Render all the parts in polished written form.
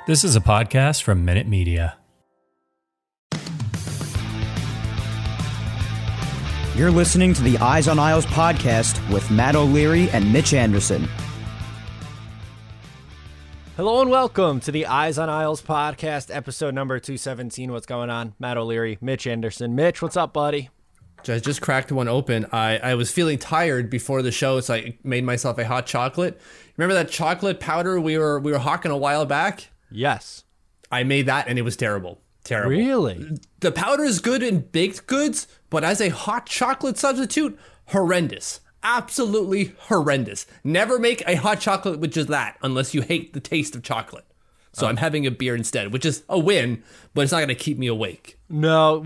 This is a podcast from Minute Media. You're listening to the Eyes on Isles podcast with Matt O'Leary and Mitch Anderson. Hello and welcome to the Eyes on Isles podcast, episode number 217. What's going on? Matt O'Leary, Mitch Anderson. Mitch, what's up, buddy? I just cracked one open. I was feeling tired before the show, so I made myself a hot chocolate. Remember that chocolate powder we were hawking a while back? Yes. I made that and it was terrible. Terrible. Really? The powder is good in baked goods, but as a hot chocolate substitute, horrendous. Absolutely horrendous. Never make a hot chocolate with just that unless you hate the taste of chocolate. So I'm having a beer instead, which is a win, but it's not going to keep me awake. No,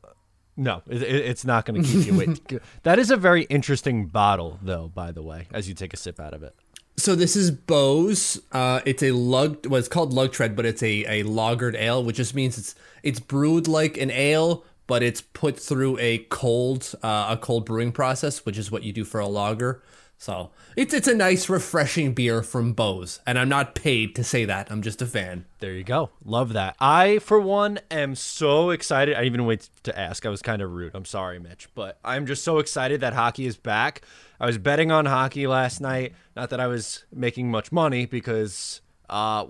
it's not going to keep you awake. That is a very interesting bottle, though, by the way, as you take a sip out of it. So this is Bose. It's a it's called Lug Tread, but it's a lagered ale, which just means it's brewed like an ale, but it's put through a cold brewing process, which is what you do for a lager. So it's a nice, refreshing beer from Bose, and I'm not paid to say that. I'm just a fan. There you go. Love that. I, for one, am so excited. I didn't even wait to ask. I was kind of rude. I'm sorry, Mitch, but I'm just so excited that hockey is back. I was betting on hockey last night. Not that I was making much money because, I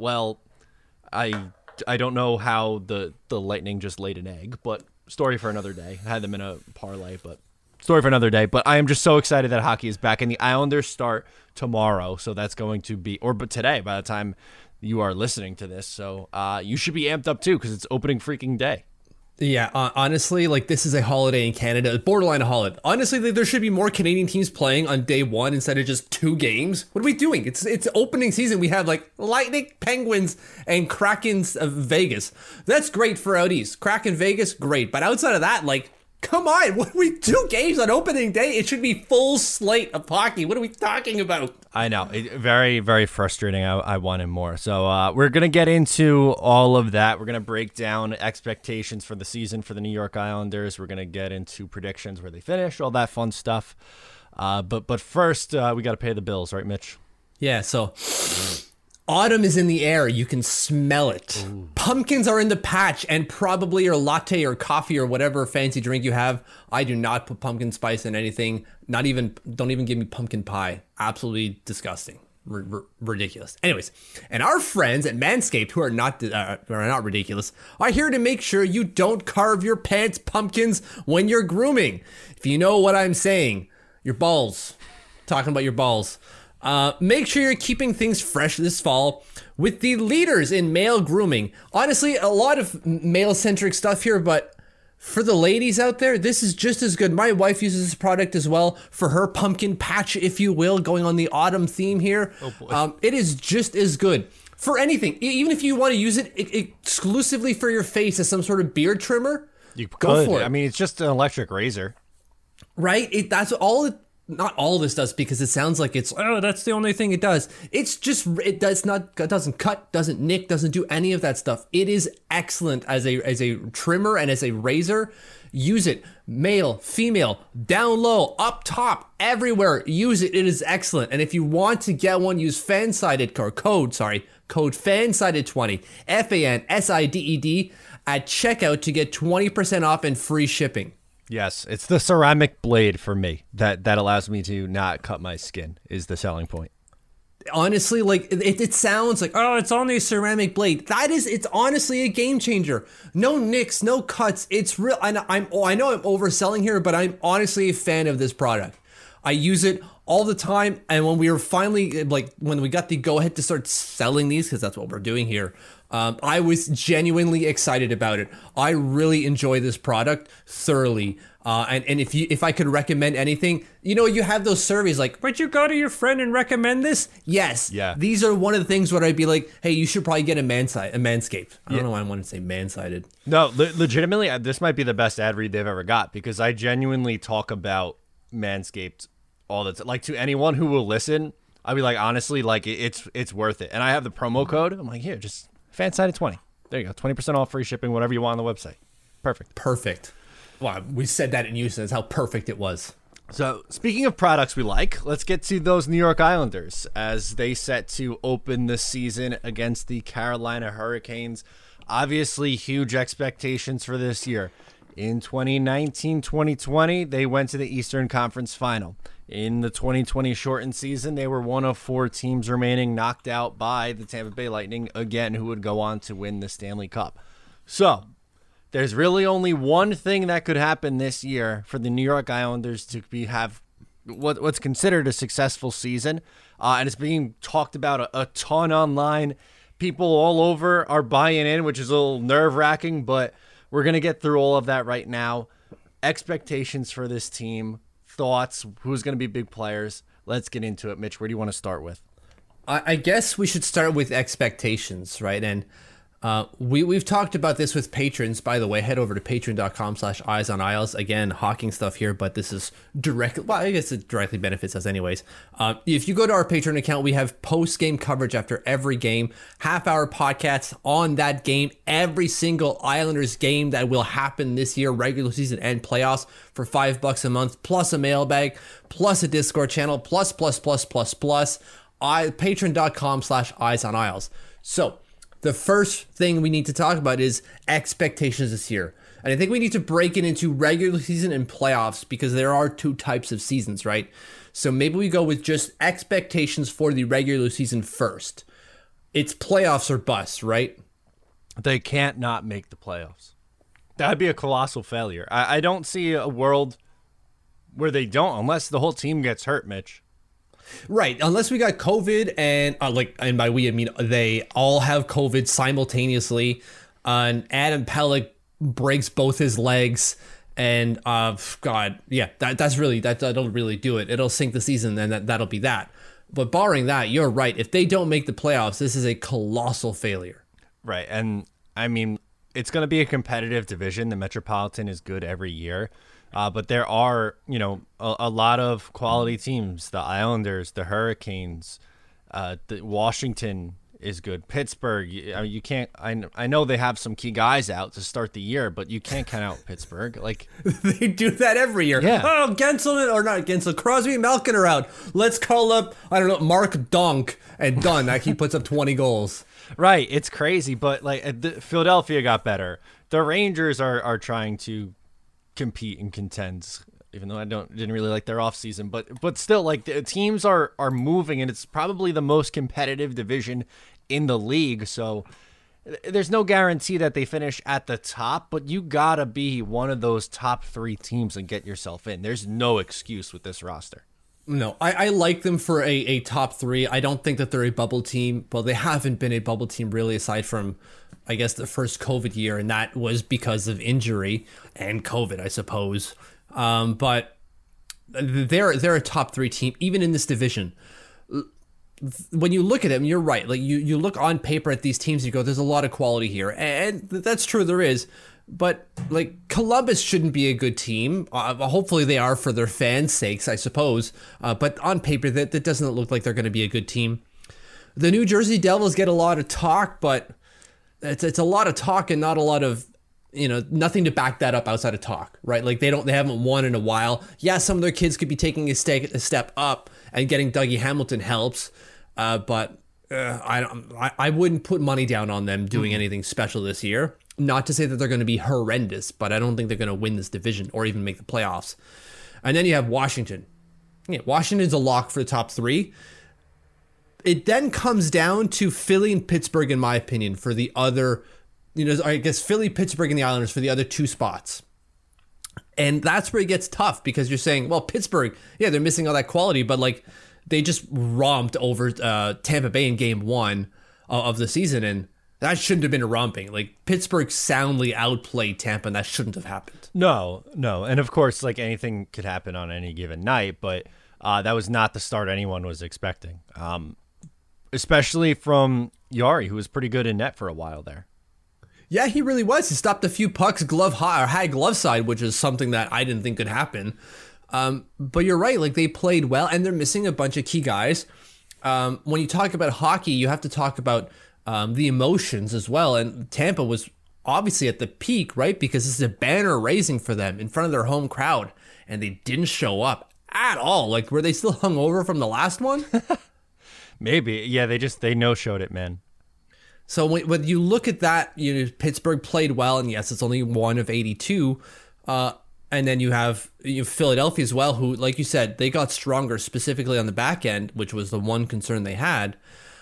don't know how the Lightning just laid an egg, but story for another day. I had them in a parlay, but story for another day. But I am just so excited that hockey is back, and the Islanders start tomorrow, so that's going to be, but today by the time you are listening to this. So you should be amped up too because it's opening freaking day. Yeah, honestly, this is a holiday in Canada, borderline a holiday. Honestly, there should be more Canadian teams playing on day one instead of just 2 games. What are we doing? It's opening season. We have Lightning, Penguins, and Krakens of Vegas. That's great for out east. Kraken Vegas, great. But outside of that, come on, what are we 2 games on opening day? It should be full slate of hockey. What are we talking about? I know. Very, very frustrating. I wanted more. So we're going to get into all of that. We're going to break down expectations for the season for the New York Islanders. We're going to get into predictions where they finish, all that fun stuff. But first, we got to pay the bills, right, Mitch? Yeah, so autumn is in the air. You can smell it. Ooh. Pumpkins are in the patch, and probably your latte or coffee or whatever fancy drink you have. I do not put pumpkin spice in anything. Don't even give me pumpkin pie. Absolutely disgusting. Ridiculous. Anyways, and our friends at Manscaped, who are not ridiculous, are here to make sure you don't carve your pants pumpkins when you're grooming. If you know what I'm saying, your balls. Talking about your balls. Make sure you're keeping things fresh this fall with the leaders in male grooming. Honestly, a lot of male-centric stuff here, but for the ladies out there, this is just as good. My wife uses this product as well for her pumpkin patch, if you will, going on the autumn theme here. Oh boy. It is just as good for anything. Even if you want to use it exclusively for your face as some sort of beard trimmer, you go for it. I mean, it's just an electric razor. Right? That's all it... Not all this does, because it sounds like that's the only thing it does. It doesn't cut, doesn't nick, doesn't do any of that stuff. It is excellent as a trimmer and as a razor. Use it. Male, female, down low, up top, everywhere. Use it. It is excellent. And if you want to get one, use code FANSIDED20, FANSIDED at checkout to get 20% off and free shipping. Yes, it's the ceramic blade for me that allows me to not cut my skin is the selling point. Honestly, it sounds like, oh, it's only a ceramic blade. It's honestly a game changer. No nicks, no cuts. It's real. I know I'm overselling here, but I'm honestly a fan of this product. I use it all the time. And when we were finally, when we got the go ahead to start selling these, because that's what we're doing here, I was genuinely excited about it. I really enjoy this product thoroughly. And if I could recommend anything, you have those surveys would you go to your friend and recommend this? Yes. Yeah. These are one of the things where I'd be like, hey, you should probably get a Manscaped. I don't know why I wanted to say man-sided. No, legitimately, this might be the best ad read they've ever got, because I genuinely talk about Manscaped all the time. To anyone who will listen, I'll be like, honestly, it's worth it. And I have the promo code. I'm like, here, just FANSIDED20. There you go. 20% off, free shipping, whatever you want on the website. Perfect. Wow, we said that in unison. That's how perfect it was. So, speaking of products we like, let's get to those New York Islanders as they set to open the season against the Carolina Hurricanes. Obviously, huge expectations for this year. In 2019-2020, they went to the Eastern Conference Final. In the 2020 shortened season, they were one of 4 teams remaining knocked out by the Tampa Bay Lightning, again, who would go on to win the Stanley Cup. So, there's really only one thing that could happen this year for the New York Islanders to have what's considered a successful season, and it's being talked about a ton online. People all over are buying in, which is a little nerve-wracking, but we're going to get through all of that right now. Expectations for this team, thoughts, who's going to be big players. Let's get into it. Mitch, where do you want to start with? I guess we should start with expectations, right? And we've talked about this with patrons. By the way, head over to patreon.com/EyesOnIsles. Again, hawking stuff here, but this is directly, well, I guess it directly benefits us anyways. If you go to our Patreon account, we have post-game coverage after every game, half-hour podcasts on that game, every single Islanders game that will happen this year, regular season and playoffs, for $5 a month, plus a mailbag, plus a Discord channel, plus. Patreon.com/EyesOnIsles. So, the first thing we need to talk about is expectations this year. And I think we need to break it into regular season and playoffs because there are 2 types of seasons, right? So maybe we go with just expectations for the regular season first. It's playoffs or bust, right? They can't not make the playoffs. That'd be a colossal failure. I don't see a world where they don't, unless the whole team gets hurt, Mitch. Right, unless we got COVID and and by we I mean they all have COVID simultaneously, and Adam Pelech breaks both his legs, and that'll really do it. It'll sink the season, and that'll be that. But barring that, you're right. If they don't make the playoffs, this is a colossal failure. Right, and I mean it's going to be a competitive division. The Metropolitan is good every year. But there are, a lot of quality teams. The Islanders, the Hurricanes, the Washington is good. Pittsburgh, you can't. I know they have some key guys out to start the year, but you can't count out Pittsburgh. Like they do that every year. Yeah. Oh, Crosby, Malkin are out. Let's call up Mark Donk and done. He puts up 20 goals. Right, it's crazy, but Philadelphia got better. The Rangers are trying to compete and contend, even though didn't really like their offseason, but still, the teams are moving, and it's probably the most competitive division in the league. So there's no guarantee that they finish at the top, but you gotta be one of those top 3 teams and get yourself in. There's no excuse with this roster. No, I like them for a top 3. I don't think that they're a bubble team. Well, they haven't been a bubble team really, aside from, I guess, the first COVID year, and that was because of injury and COVID, I suppose. But they're a top 3 team, even in this division. When you look at them, you're right. You look on paper at these teams, you go, there's a lot of quality here, and that's true, there is. But Columbus shouldn't be a good team. Hopefully they are for their fans' sakes, I suppose. But on paper, that doesn't look like they're going to be a good team. The New Jersey Devils get a lot of talk, but it's a lot of talk and not a lot of, nothing to back that up outside of talk, right? They haven't won in a while. Yeah, some of their kids could be taking a step up, and getting Dougie Hamilton helps. But I wouldn't put money down on them doing anything special this year. Not to say that they're going to be horrendous, but I don't think they're going to win this division or even make the playoffs. And then you have Washington. Yeah, Washington's a lock for the top 3. It then comes down to Philly and Pittsburgh, in my opinion, for the other, I guess Philly, Pittsburgh, and the Islanders for the other 2 spots. And that's where it gets tough, because you're saying, well, Pittsburgh, yeah, they're missing all that quality, but they just romped over Tampa Bay in game 1 of the season, and that shouldn't have been a romping. Pittsburgh soundly outplayed Tampa, and that shouldn't have happened. No. And of course, anything could happen on any given night, but that was not the start anyone was expecting. Especially from Yari, who was pretty good in net for a while there. Yeah, he really was. He stopped a few pucks high glove side, which is something that I didn't think could happen. But you're right. They played well, and they're missing a bunch of key guys. When you talk about hockey, you have to talk about the emotions as well. And Tampa was obviously at the peak, right? Because this is a banner raising for them in front of their home crowd, and they didn't show up at all. Like, were they still hungover from the last one? Maybe. Yeah, they no-showed it, man. So when you look at that, Pittsburgh played well, and yes, it's only 1 of 82. And then you have Philadelphia as well, who, like you said, they got stronger specifically on the back end, which was the one concern they had.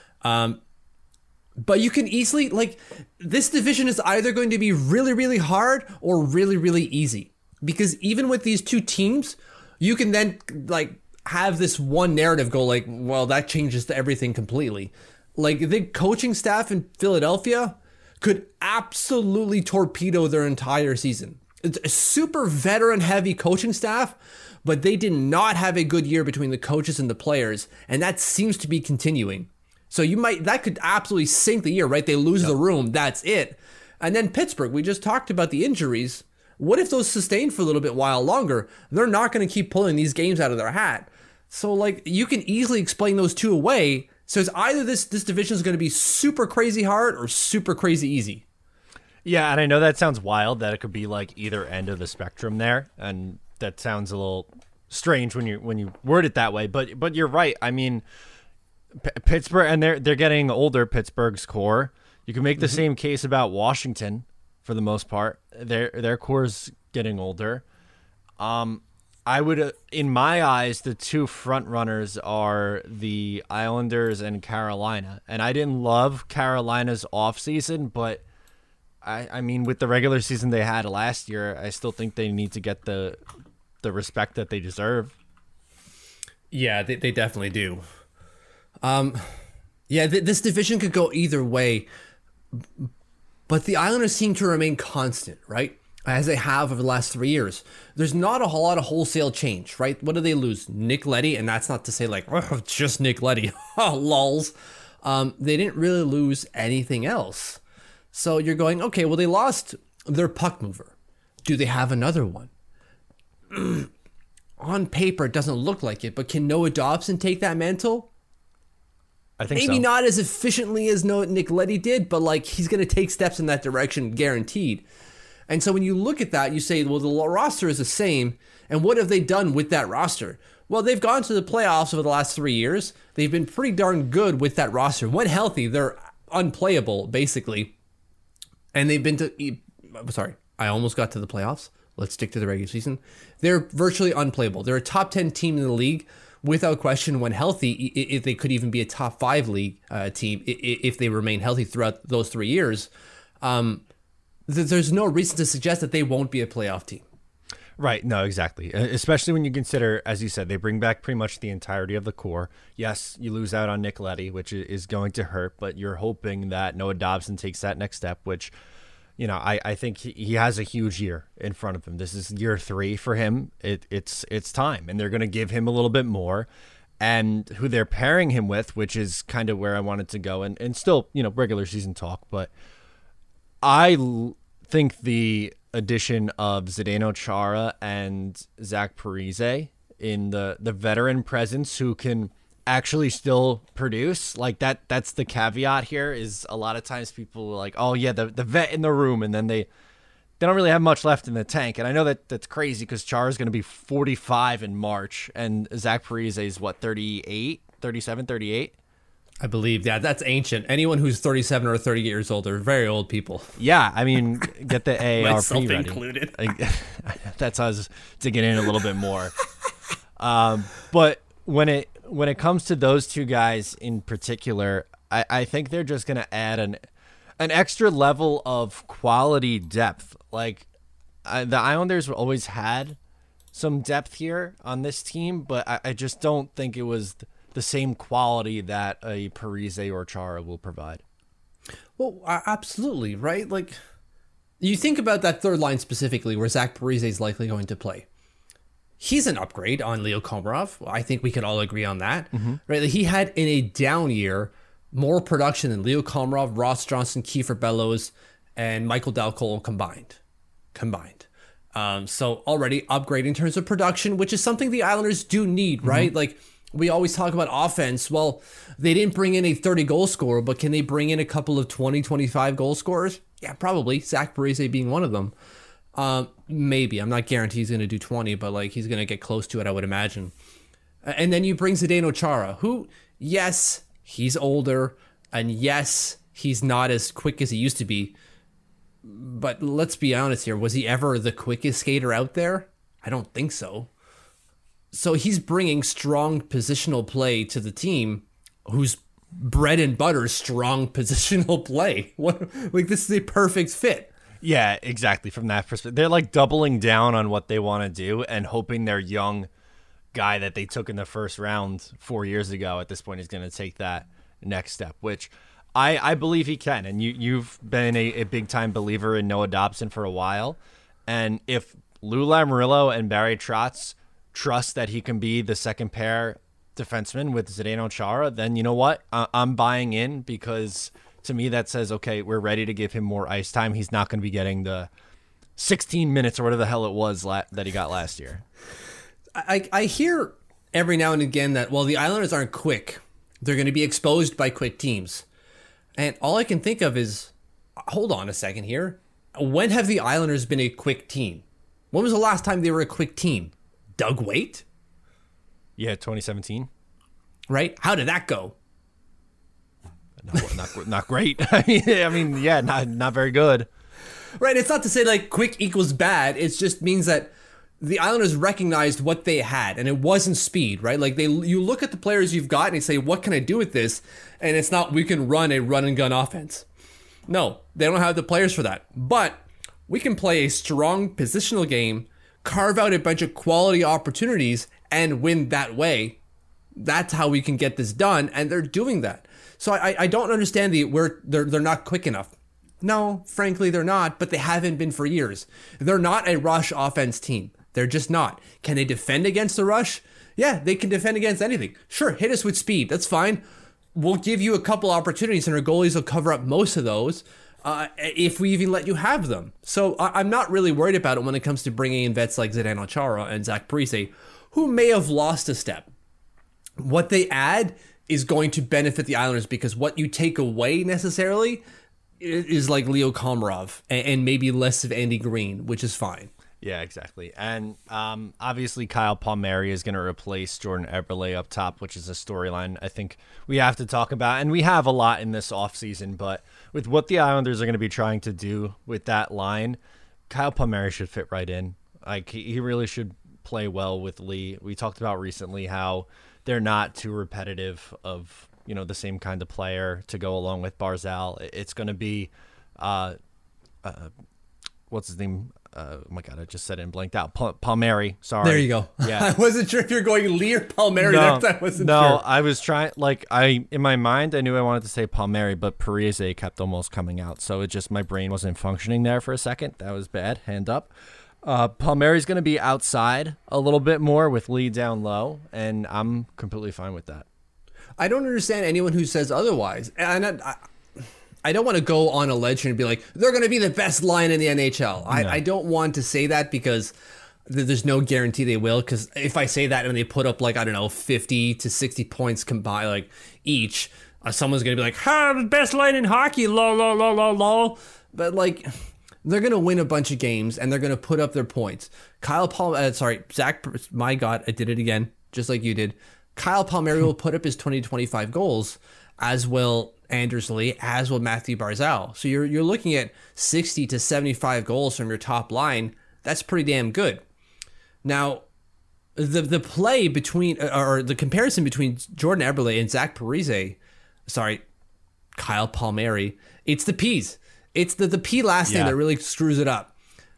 But you can easily, like, this division is either going to be really, really hard or really, really easy. Because even with these two teams, you can then, like, have this one narrative go like, well, that changes everything completely. Like, the coaching staff in Philadelphia could absolutely torpedo their entire season. It's a super veteran-heavy coaching staff, but they did not have a good year between the coaches and the players, and that seems to be continuing. So that could absolutely sink the year, right? They lose the room, that's it. And then Pittsburgh, we just talked about the injuries. What if those sustain for a little bit while longer? They're not going to keep pulling these games out of their hat. So, like, you can easily explain those two away. So it's either this division is going to be super crazy hard or super crazy easy. Yeah, and I know that sounds wild that it could be like either end of the spectrum there, and that sounds a little strange when you word it that way. But you're right. I mean, Pittsburgh, and they're getting older. Pittsburgh's core. You can make the same case about Washington for the most part. Their core's getting older. I would, in my eyes, the two front runners are the Islanders and Carolina. And I didn't love Carolina's offseason, but I mean, with the regular season they had last year, I still think they need to get the respect that they deserve. Yeah, they definitely do. This division could go either way, but the Islanders seem to remain constant, right? As they have over the last 3 years. There's not a whole lot of wholesale change, right? What do they lose? Nick Leddy, and that's not to say like, oh, just Nick Leddy. Lols. They didn't really lose anything else. So you're going, okay, well, they lost their puck mover. Do they have another one? On paper, it doesn't look like it, but can Noah Dobson take that mantle? I think Maybe so. not as efficiently as Nick Leddy did, but like he's going to take steps in that direction, guaranteed. And so when you look at that, you say, well, the roster is the same. And what have they done with that roster? Well, they've gone to the playoffs over the last 3 years. They've been pretty darn good with that roster. When healthy, they're unplayable, basically. And they've been to... Sorry, I almost got to the playoffs. Let's stick to the regular season. They're virtually unplayable. They're a top 10 team in the league, without question, when healthy. If they could even be a top 5 league team if they remain healthy throughout those 3 years. There's no reason to suggest that they won't be a playoff team. Right. No, exactly. Especially when you consider, as you said, they bring back pretty much the entirety of the core. Yes, you lose out on Nick Leddy, which is going to hurt, but you're hoping that Noah Dobson takes that next step, which, I think he has a huge year in front of him. This is year 3 for him. It's time, and they're going to give him a little bit more. And who they're pairing him with, which is kind of where I wanted to go, and still, regular season talk, but I think the addition of Zdeno Chara and Zach Parise in the veteran presence who can actually still produce, like that's the caveat here, is a lot of times people are like, oh yeah, the vet in the room, and then they don't really have much left in the tank. And I know that's crazy because Chara is going to be 45 in March, and Zach Parise is what, 37, 38? I believe, yeah, that's ancient. Anyone who's 37 or 38 years old are very old people. Yeah, I mean, get the AARP Myself ready. included. That's how I was digging in a little bit more. But when it comes to those two guys in particular, I think they're just going to add an extra level of quality depth. Like the Islanders always had some depth here on this team, but I just don't think it was the same quality that a Parise or Chara will provide. Well, absolutely, right? Like, you think about that third line specifically where Zach Parise is likely going to play. He's an upgrade on Leo Komarov. I think we could all agree on that, right? Like, he had, in a down year, more production than Leo Komarov, Ross Johnston, Kiefer Bellows, and Michael Dal Colle combined. So already upgrade in terms of production, which is something the Islanders do need, right? Like, we always talk about offense. Well, they didn't bring in a 30-goal scorer, but can they bring in a couple of 20, 25 goal scorers? Yeah, probably. Zach Parise being one of them. Maybe. I'm not guaranteed he's going to do 20, but like he's going to get close to it, I would imagine. And then you bring Zdeno Chara, who, yes, he's older, and yes, he's not as quick as he used to be. But let's be honest here. Was he ever the quickest skater out there? I don't think so. So he's bringing strong positional play to the team, whose bread and butter is strong positional play. This is a perfect fit. Yeah, exactly. From that perspective, they're like doubling down on what they want to do and hoping their young guy that they took in the first round 4 years ago at this point is going to take that next step, which I believe he can. And you've been a big time believer in Noah Dobson for a while. And if Lou Lamoriello and Barry Trotz trust that he can be the second pair defenseman with Zdeno Chara, then you know what? I'm buying in, because to me that says, okay, we're ready to give him more ice time. He's not going to be getting the 16 minutes or whatever the hell it was that he got last year. I hear every now and again that, well, the Islanders aren't quick. They're going to be exposed by quick teams. And all I can think of is, hold on a second here. When have the Islanders been a quick team? When was the last time they were a quick team? Doug Weight? Yeah, 2017. Right? How did that go? Not great. I mean, yeah, not very good. Right. It's not to say like quick equals bad. It just means that the Islanders recognized what they had, and it wasn't speed, right? Like you look at the players you've got and you say, what can I do with this? And it's not, we can run a run and gun offense. No, they don't have the players for that. But we can play a strong positional game, carve out a bunch of quality opportunities, and win that way. That's how we can get this done, and they're doing that. So I don't understand they're not quick enough. No, frankly, they're not, but they haven't been for years. They're not a rush offense team. They're just not. Can they defend against the rush? Yeah, they can defend against anything. Sure, hit us with speed. That's fine. We'll give you a couple opportunities, and our goalies will cover up most of those if we even let you have them. So I'm not really worried about it when it comes to bringing in vets like Zdeno Chara and Zach Parise, who may have lost a step. What they add is going to benefit the Islanders, because what you take away necessarily is like Leo Komarov and maybe less of Andy Green, which is fine. Yeah, exactly. And obviously Kyle Palmieri is going to replace Jordan Eberle up top, which is a storyline I think we have to talk about. And we have a lot in this offseason, but with what the Islanders are going to be trying to do with that line, Kyle Palmieri should fit right in. Like he really should play well with Lee. We talked about recently how they're not too repetitive of, the same kind of player to go along with Barzal. It's going to be, what's his name? Oh my God, I just said it and blanked out. Palmieri, sorry. There you go. Yeah. I wasn't sure if you're going Lee or Palmieri. No, I wasn't sure. I was trying, in my mind, I knew I wanted to say Palmieri, but Parise kept almost coming out. So my brain wasn't functioning there for a second. That was bad. Hand up. Palmieri's going to be outside a little bit more with Lee down low, and I'm completely fine with that. I don't understand anyone who says otherwise. And I don't want to go on a ledge and be like, they're going to be the best line in the NHL. I don't want to say that, because there's no guarantee they will. Because if I say that and they put up 50 to 60 points combined, each, someone's going to be like, the best line in hockey, lol, lol, lol, lol, lol. But they're going to win a bunch of games and they're going to put up their points. Zach, my God, I did it again, just like you did. Kyle Palmieri will put up his 20 to 25 goals, as will Anders Lee, as will Matthew Barzal. So you're looking at 60 to 75 goals from your top line. That's pretty damn good. Now, the play between, or the comparison between Jordan Eberle and Zach Parise, Kyle Palmieri, it's the P's. It's the P last name that really screws it up.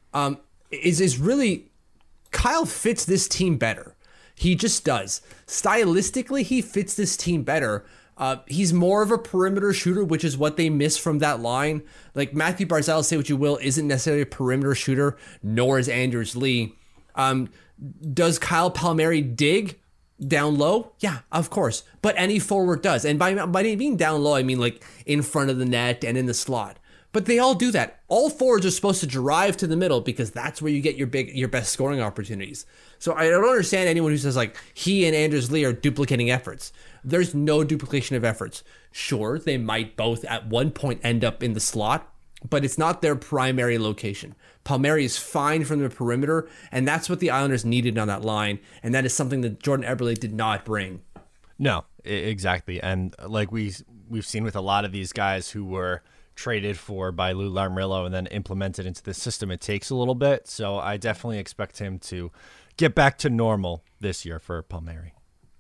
Is really, Kyle fits this team better. He just does. Stylistically, he fits this team better. He's more of a perimeter shooter, which is what they miss from that line. Matthew Barzal, say what you will, isn't necessarily a perimeter shooter, nor is Anders Lee. Does Kyle Palmieri dig down low? Yeah, of course. But any forward does. And by being down low, I mean in front of the net and in the slot. But they all do that. All forwards are supposed to drive to the middle, because that's where you get your best scoring opportunities. So I don't understand anyone who says he and Anders Lee are duplicating efforts. There's no duplication of efforts. Sure, they might both at one point end up in the slot, but it's not their primary location. Palmieri is fine from the perimeter, and that's what the Islanders needed on that line, and that is something that Jordan Eberle did not bring. No, exactly. And like we've seen with a lot of these guys who were traded for by Lou Lamoriello and then implemented into the system, it takes a little bit. So I definitely expect him to get back to normal this year for Palmieri.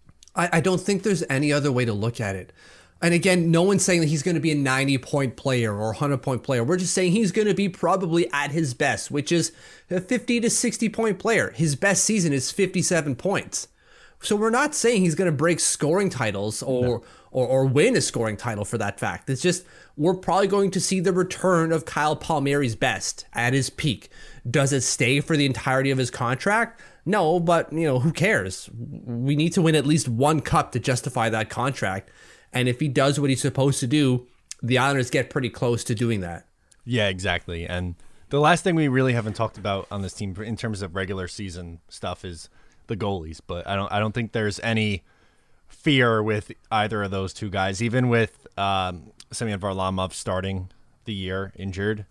I don't think there's any other way to look at it. And again, no one's saying that he's going to be a 90-point player or a 100-point player. We're just saying he's going to be probably at his best, which is a 50 to 60-point player. His best season is 57 points. So we're not saying he's going to break scoring titles or win a scoring title for that fact. It's just we're probably going to see the return of Kyle Palmieri's best at his peak. Does it stay for the entirety of his contract? No, but who cares? We need to win at least one cup to justify that contract. And if he does what he's supposed to do, the Islanders get pretty close to doing that. Yeah, exactly. And the last thing we really haven't talked about on this team in terms of regular season stuff is the goalies. But I don't think there's any fear with either of those two guys. Even with Semyon Varlamov starting the year injured,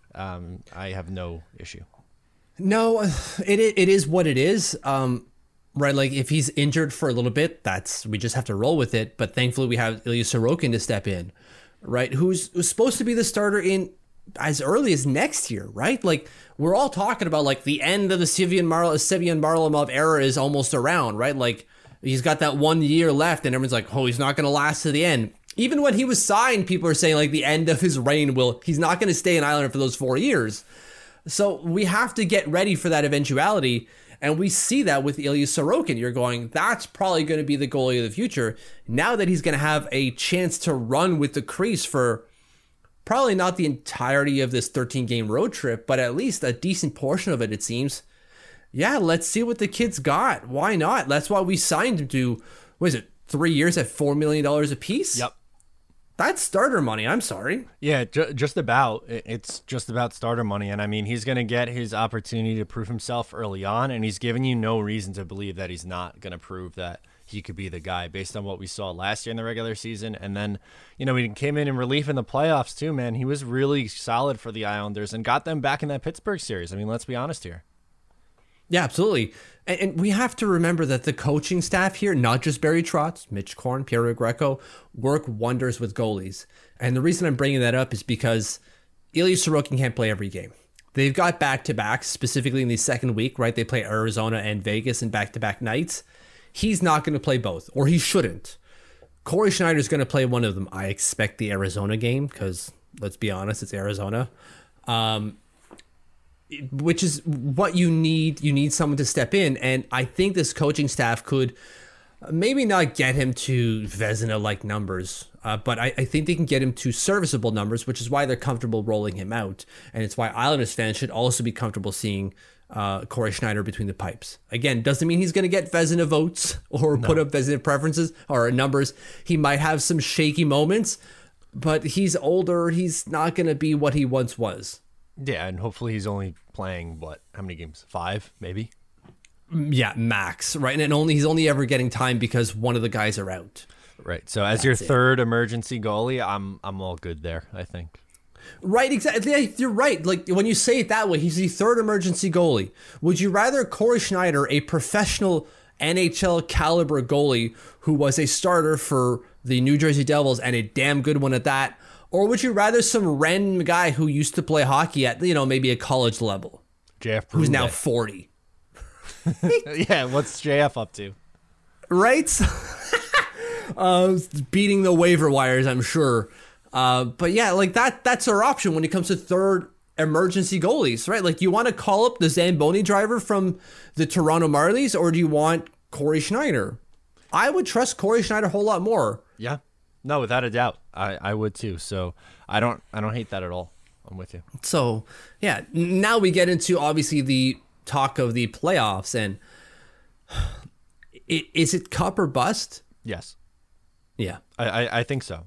I have no issue. No, it is what it is. Right, like if he's injured for a little bit, we just have to roll with it. But thankfully, we have Ilya Sorokin to step in, right? Who's supposed to be the starter in as early as next year, right? Like we're all talking about like the end of the Semyon Varlamov era is almost around, right? Like he's got that 1 year left, and everyone's like, oh, he's not going to last to the end. Even when he was signed, people are saying like the end of his reign he's not going to stay an Islander for those 4 years. So we have to get ready for that eventuality. And we see that with Ilya Sorokin. You're going, that's probably going to be the goalie of the future. Now that he's going to have a chance to run with the crease for probably not the entirety of this 13-game road trip, but at least a decent portion of it, it seems. Yeah, let's see what the kid's got. Why not? That's why we signed him to, 3 years at $4 million a piece? Yep. That's starter money. I'm sorry. Yeah, just about. It's just about starter money. And I mean, he's going to get his opportunity to prove himself early on. And he's giving you no reason to believe that he's not going to prove that he could be the guy based on what we saw last year in the regular season. And then, he came in relief in the playoffs too, man. He was really solid for the Islanders and got them back in that Pittsburgh series. I mean, let's be honest here. Yeah, absolutely. And we have to remember that the coaching staff here, not just Barry Trotz, Mitch Korn, Pierre Greco, work wonders with goalies. And the reason I'm bringing that up is because Ilya Sorokin can't play every game. They've got back-to-backs, specifically in the second week, right? They play Arizona and Vegas in back-to-back nights. He's not going to play both, or he shouldn't. Corey Schneider's going to play one of them. I expect the Arizona game because, let's be honest, it's Arizona. Which is what you need. You need someone to step in. And I think this coaching staff could maybe not get him to Vezina-like numbers, but I think they can get him to serviceable numbers, which is why they're comfortable rolling him out. And it's why Islanders fans should also be comfortable seeing Corey Schneider between the pipes. Again, doesn't mean he's going to get Vezina votes or put up Vezina preferences or numbers. He might have some shaky moments, but he's older. He's not going to be what he once was. Yeah, and hopefully he's only playing, how many games? 5, maybe? Yeah, max, right? And he's only ever getting time because one of the guys are out. Right, so as your third emergency goalie, I'm all good there, I think. Right, exactly. Yeah, you're right. Like, when you say it that way, he's the third emergency goalie. Would you rather Corey Schneider, a professional NHL caliber goalie who was a starter for the New Jersey Devils and a damn good one at that, or would you rather some random guy who used to play hockey at, maybe a college level? JF who's now 40. Yeah, what's JF up to? Right? Beating the waiver wires, I'm sure. But yeah, like that's our option when it comes to third emergency goalies, right? Like, you want to call up the Zamboni driver from the Toronto Marlies, or do you want Corey Schneider? I would trust Corey Schneider a whole lot more. Yeah. No, without a doubt. I would too. So I don't hate that at all. I'm with you. So yeah, now we get into obviously the talk of the playoffs, and is it cup or bust? Yes. Yeah. I think so.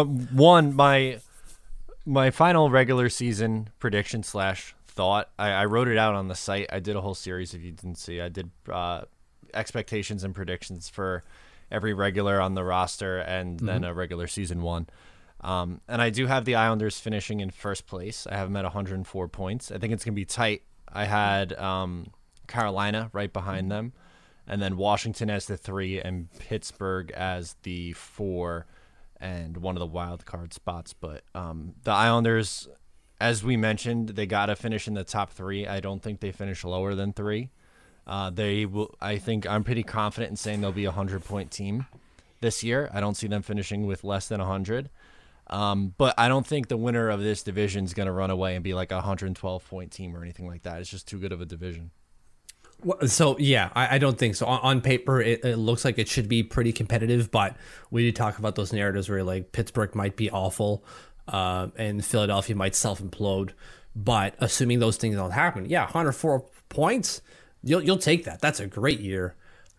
My final regular season prediction / thought, I wrote it out on the site. I did a whole series, if you didn't see. I did expectations and predictions for every regular on the roster and then a regular season one. And I do have the Islanders finishing in first place. I have them at 104 points. I think it's going to be tight. I had Carolina right behind them, and then Washington as the 3 and Pittsburgh as the 4 and one of the wild card spots. But the Islanders, as we mentioned, they got to finish in the top 3. I don't think they finish lower than 3. They will. I think I'm pretty confident in saying they'll be a 100-point team this year. I don't see them finishing with less than 100. But I don't think the winner of this division is going to run away and be like a 112-point team or anything like that. It's just too good of a division. So, yeah, I don't think so. On paper, it looks like it should be pretty competitive, but we did talk about those narratives where like Pittsburgh might be awful and Philadelphia might self-implode. But assuming those things don't happen, 104 points, you'll take that. That's a great year.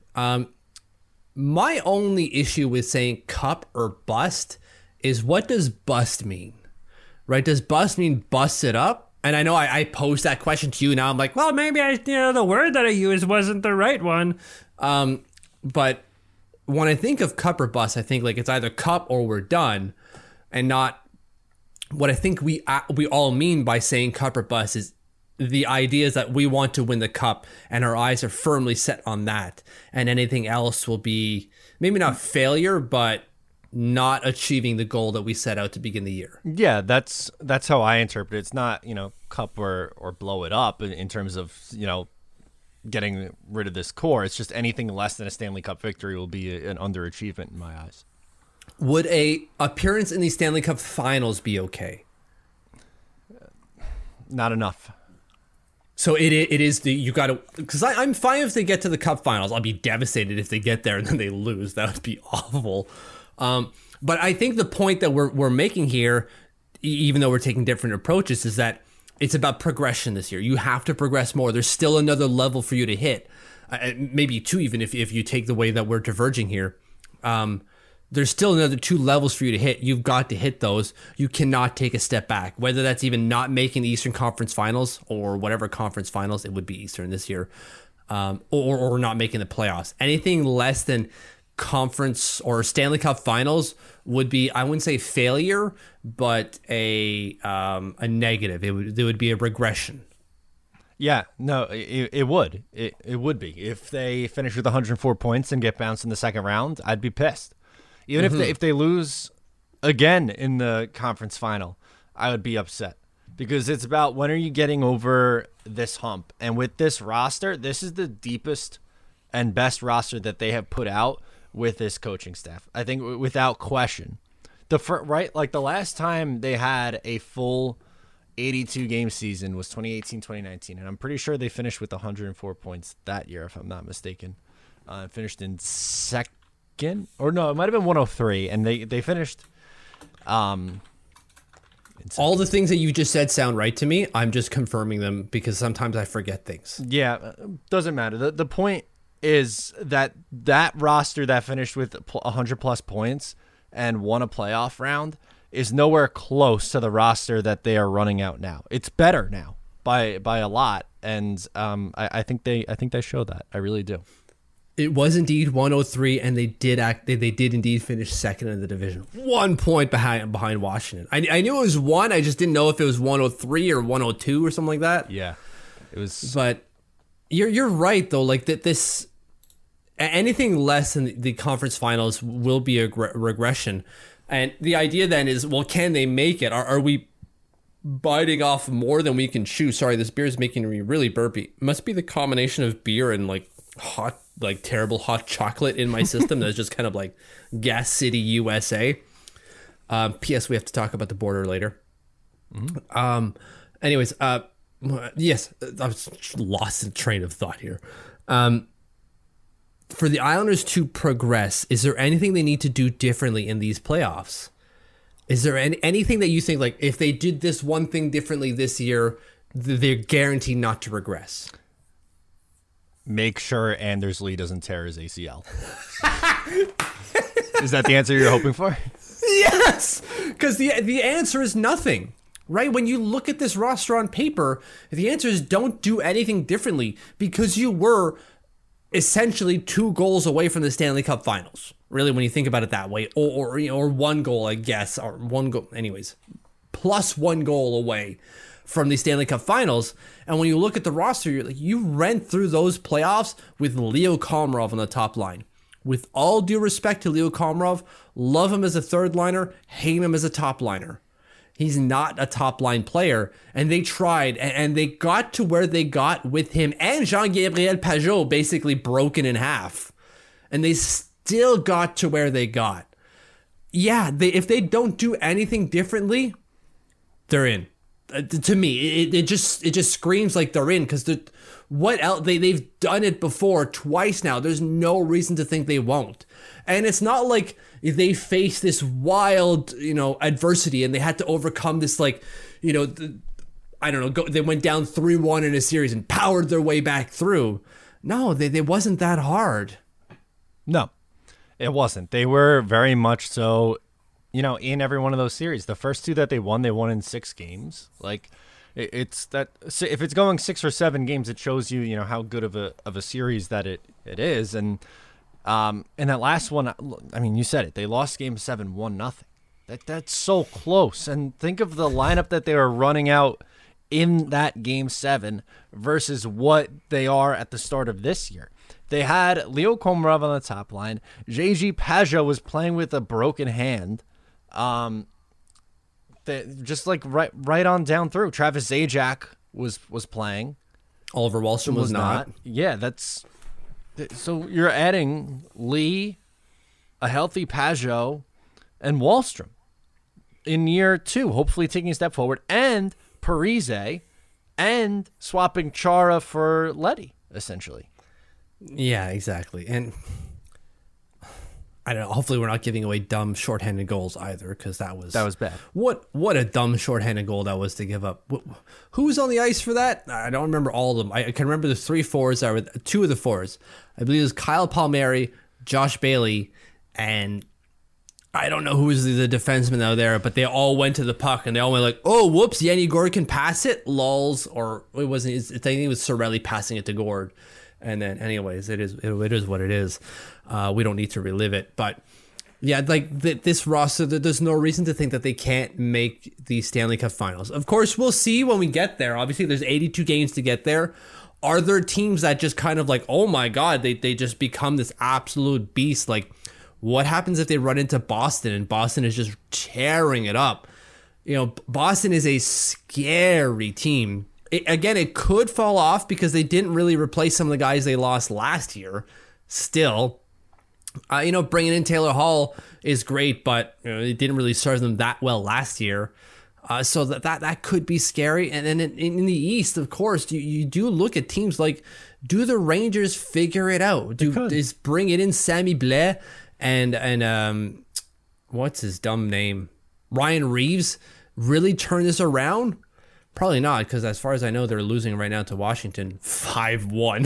My only issue with saying cup or bust is, what does bust mean? Right? Does bust mean bust it up? And I know I posed that question to you. Now I'm like, well, maybe the word that I used wasn't the right one. But when I think of cup or bust, I think like it's either cup or we're done, and not what I think we all mean by saying cup or bust is the idea is that we want to win the cup and our eyes are firmly set on that, and anything else will be maybe not failure, but not achieving the goal that we set out to begin the year. Yeah, that's how I interpret it. It's not, cup or blow it up in terms of, getting rid of this core. It's just anything less than a Stanley Cup victory will be an underachievement in my eyes. Would a appearance in the Stanley Cup Finals be okay? Not enough. So it is you got to, because I'm fine if they get to the Cup Finals. I'll be devastated if they get there and then they lose. That would be awful. But I think the point that we're making here, even though we're taking different approaches, is that it's about progression this year. You have to progress more. There's still another level for you to hit, maybe 2 even if you take the way that we're diverging here. There's still another 2 levels for you to hit. You've got to hit those. You cannot take a step back, whether that's even not making the Eastern Conference Finals or whatever conference finals, it would be Eastern this year, or not making the playoffs. Anything less than conference or Stanley Cup Finals would be, I wouldn't say failure, but a negative. There would be a regression. Yeah, no, it would. It would be. If they finish with 104 points and get bounced in the second round, I'd be pissed. Even if they lose again in the conference final, I would be upset. Because it's about, when are you getting over this hump? And with this roster, this is the deepest and best roster that they have put out with this coaching staff. I think without question. The last time they had a full 82 game season was 2018-2019, and I'm pretty sure they finished with 104 points that year, if I'm not mistaken. Finished in second, or no, it might have been 103, and they finished. All the things that you just said sound right to me. I'm just confirming them because sometimes I forget things. Yeah, doesn't matter. The point is that roster that finished with 100 plus points and won a playoff round is nowhere close to the roster that they are running out now. It's better now by a lot, and I think they show that. I really do. It was indeed 103, and they did indeed finish second in the division, 1 point behind Washington. I knew it was 1. I just didn't know if it was 103 or 102 or something like that. Yeah, it was. But you're right though. Like this, anything less than the conference finals will be a regression. And the idea then is, well, can they make it? Are we biting off more than we can chew? Sorry, this beer is making me really burpy. It must be the combination of beer and terrible hot chocolate in my system that's just kind of like Gas City, USA. P.S. We have to talk about the border later. Anyways, yes, I was lost in train of thought here. For the Islanders to progress, is there anything they need to do differently in these playoffs? Is there anything that you think, like, if they did this one thing differently this year, they're guaranteed not to regress? Make sure Anders Lee doesn't tear his ACL. Is that the answer you're hoping for? Yes, because the answer is nothing. Right? When you look at this roster on paper, the answer is don't do anything differently, because you were essentially 2 goals away from the Stanley Cup Finals. really, when you think about it that way, or one goal, I guess, or one goal, anyways, plus one goal away from the Stanley Cup Finals. And when you look at the roster, you ran through those playoffs with Leo Komarov on the top line. With all due respect to Leo Komarov, love him as a third liner, hate him as a top liner. He's not a top line player, and they tried, and they got to where they got with him and Jean-Gabriel Pageau basically broken in half. And they still got to where they got. Yeah, if they don't do anything differently, they're in. To me, it just screams like they're in, because what else? They've done it before twice now. There's no reason to think they won't. And it's not like they faced this wild, adversity and they had to overcome this, I don't know, they went down 3-1 in a series and powered their way back through. No, they wasn't that hard. No, it wasn't. They were very much so, in every one of those series. The first two that they won in 6 games. Like, it's that if it's going 6 or 7 games, it shows you, how good of a series that it is. And that last one, I mean, you said it. They lost Game 7, 1-0. That's so close. And think of the lineup that they were running out in that Game 7 versus what they are at the start of this year. They had Leo Komarov on the top line. JG Pageau was playing with a broken hand. Just like right on down through. Travis Zajac was playing. Oliver Wahlstrom was not. Yeah, so you're adding Lee, a healthy Pageau, and Wahlstrom in year 2, hopefully taking a step forward, and Parise, and swapping Chara for Leddy, essentially. Yeah, exactly. And I don't know, hopefully we're not giving away dumb shorthanded goals either, because that was bad. What a dumb shorthanded goal that was to give up. Who was on the ice for that? I don't remember all of them. I can remember the 3 forwards, or 2 of the forwards. I believe it was Kyle Palmieri, Josh Bailey, and I don't know who was the defenseman out there, but they all went to the puck and they all went like, oh, whoops, Yanni Gourde can pass it, lols, or it wasn't. I think it was Sorelli passing it to Gourde. And then, anyways, it is what it is. We don't need to relive it, but yeah, this roster, there's no reason to think that they can't make the Stanley Cup Finals. Of course, we'll see when we get there. Obviously, there's 82 games to get there. Are there teams that just kind of like, oh my God, they just become this absolute beast? Like, what happens if they run into Boston and Boston is just tearing it up? Boston is a scary team. It could fall off because they didn't really replace some of the guys they lost last year. Still, bringing in Taylor Hall is great, but it didn't really serve them that well last year. So that could be scary. And then in the East, of course, you do look at teams like, do the Rangers figure it out? Is bring it in Sammy Blais and what's his dumb name? Ryan Reeves really turn this around? Probably not, because as far as I know, they're losing right now to Washington 5-1.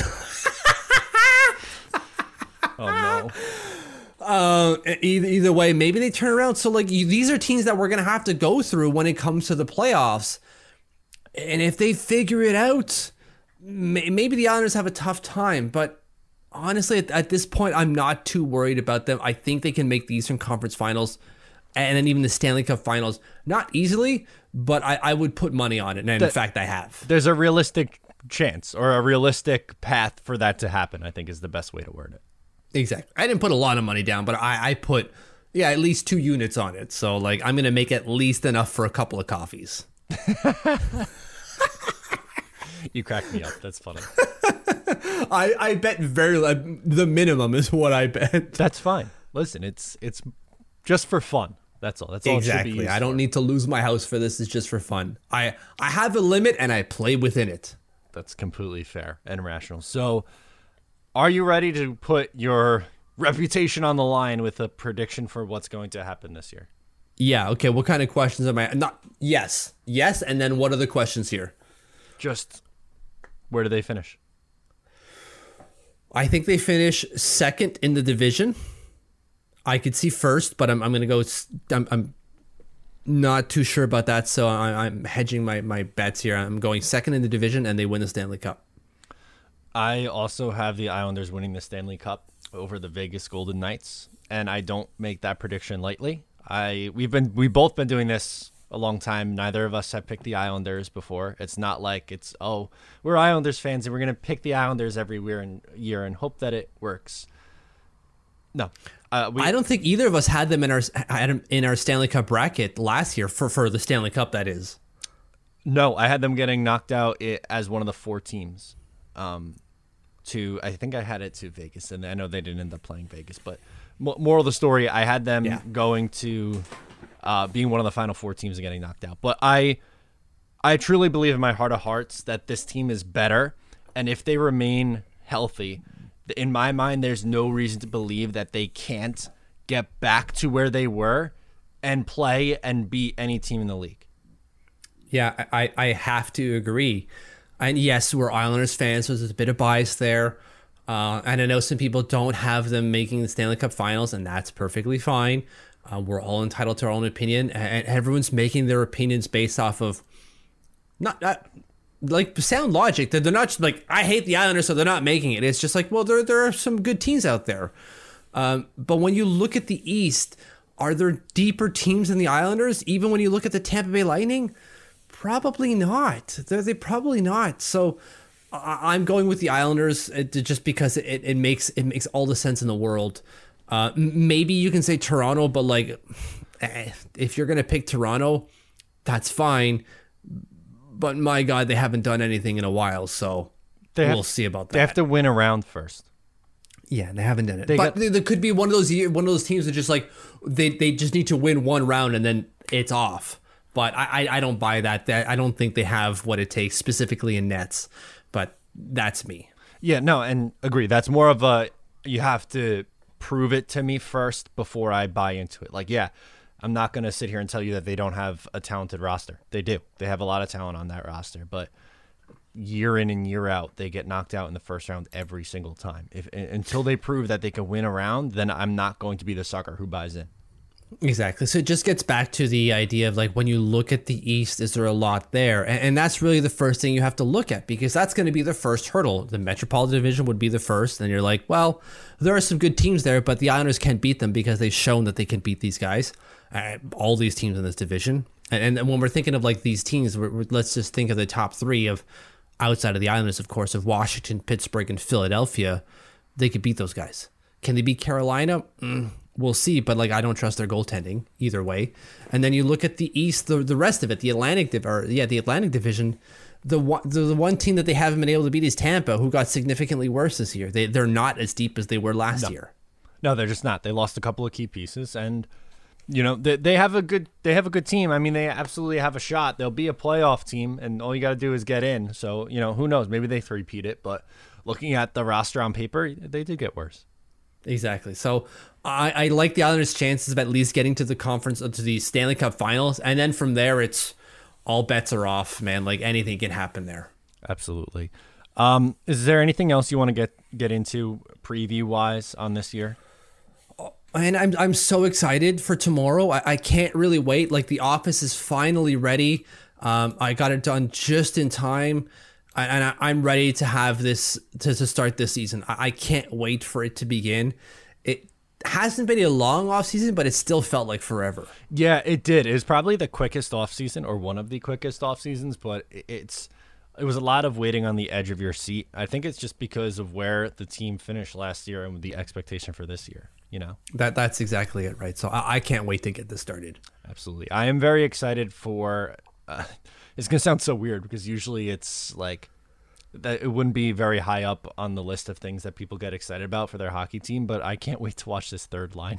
Oh, no. Either way, maybe they turn around. So, these are teams that we're going to have to go through when it comes to the playoffs. And if they figure it out, maybe the Islanders have a tough time. But honestly, at this point, I'm not too worried about them. I think they can make the Eastern Conference Finals and then even the Stanley Cup Finals. Not easily, but I would put money on it. And in fact, I have. There's a realistic chance or a realistic path for that to happen, I think is the best way to word it. Exactly. I didn't put a lot of money down, but I put, at least 2 units on it. So, I'm going to make at least enough for a couple of coffees. You cracked me up. That's funny. I bet the minimum is what I bet. That's fine. Listen, it's just for fun. That's all. That's all. Exactly. I don't need to lose my house for this. It's just for fun. I have a limit and I play within it. That's completely fair and rational. So, are you ready to put your reputation on the line with a prediction for what's going to happen this year? Yeah. Okay. What kind of questions am I? Not yes. And then what are the questions here? Just where do they finish? I think they finish second in the division. I could see first, but I'm going to go. I'm not too sure about that, so I'm hedging my bets here. I'm going second in the division, and they win the Stanley Cup. I also have the Islanders winning the Stanley Cup. over the Vegas Golden Knights, and I don't make that prediction lightly. We've both been doing this a long time. Neither of us have picked the Islanders before. It's not like we're Islanders fans and we're going to pick the Islanders every year and hope that it works. No. I don't think either of us had them in our Stanley Cup bracket last year for the Stanley Cup, that is. No, I had them getting knocked out as one of the 4 teams. I think I had it to Vegas, and I know they didn't end up playing Vegas, but moral of the story, I had them going to being one of the final 4 teams and getting knocked out. But I truly believe in my heart of hearts that this team is better, and if they remain healthy, in my mind, there's no reason to believe that they can't get back to where they were and play and beat any team in the league. Yeah, I have to agree. And yes, we're Islanders fans, so there's a bit of bias there. And I know some people don't have them making the Stanley Cup Finals, and that's perfectly fine. We're all entitled to our own opinion, and everyone's making their opinions based off of not like sound logic. They're not just like, I hate the Islanders, so they're not making it. It's just like, well, there are some good teams out there. But when you look at the East, are there deeper teams than the Islanders? Even when you look at the Tampa Bay Lightning? Probably not. They're probably not. So I'm going with the Islanders just because it makes all the sense in the world. Maybe you can say Toronto, but like, if you're gonna pick Toronto, that's fine. But my God, they haven't done anything in a while, so we'll see about that. They have to win a round first. Yeah, they haven't done it. There could be one of those teams that just like they just need to win one round and then it's off. But I don't buy that. I don't think they have what it takes specifically in nets. But that's me. Yeah, no, and agree. That's more of you have to prove it to me first before I buy into it. Like, yeah, I'm not going to sit here and tell you that they don't have a talented roster. They do. They have a lot of talent on that roster. But year in and year out, they get knocked out in the first round every single time. Until they prove that they can win a round, then I'm not going to be the sucker who buys in. Exactly. So it just gets back to the idea of like, when you look at the East, is there a lot there? And that's really the first thing you have to look at, because that's going to be the first hurdle. The Metropolitan Division would be the first. And you're like, well, there are some good teams there, but the Islanders can't beat them because they've shown that they can beat these guys, all these teams in this division. And when we're thinking of like these teams, let's just think of the top 3 of outside of the Islanders, of course, of Washington, Pittsburgh, and Philadelphia. They could beat those guys. Can they beat Carolina? We'll see, but like, I don't trust their goaltending either way. And then you look at the East, the rest of it, the Atlantic Division. The one team that they haven't been able to beat is Tampa, who got significantly worse this year. They're not as deep as they were last year. No, they're just not. They lost a couple of key pieces, and you know they have a good team. I mean, they absolutely have a shot. They'll be a playoff team, and all you got to do is get in. So who knows? Maybe they three-peat it, but looking at the roster on paper, they did get worse. Exactly. So I like the Islanders' chances of at least getting to the Stanley Cup Finals, and then from there, it's all bets are off, man. Like, anything can happen there. Absolutely. Is there anything else you want to get into preview wise on this year? And I'm so excited for tomorrow. I can't really wait. Like, the office is finally ready. I got it done just in time. And I'm ready to have this to start this season. I can't wait for it to begin. It hasn't been a long off season, but it still felt like forever. Yeah, it did. It was probably the quickest off season, or one of the quickest off seasons, but it was a lot of waiting on the edge of your seat. I think it's just because of where the team finished last year and the expectation for this year. That's exactly it, right? So I can't wait to get this started. Absolutely. I am very excited for it's going to sound so weird because usually it's like that it wouldn't be very high up on the list of things that people get excited about for their hockey team, but I can't wait to watch this third line.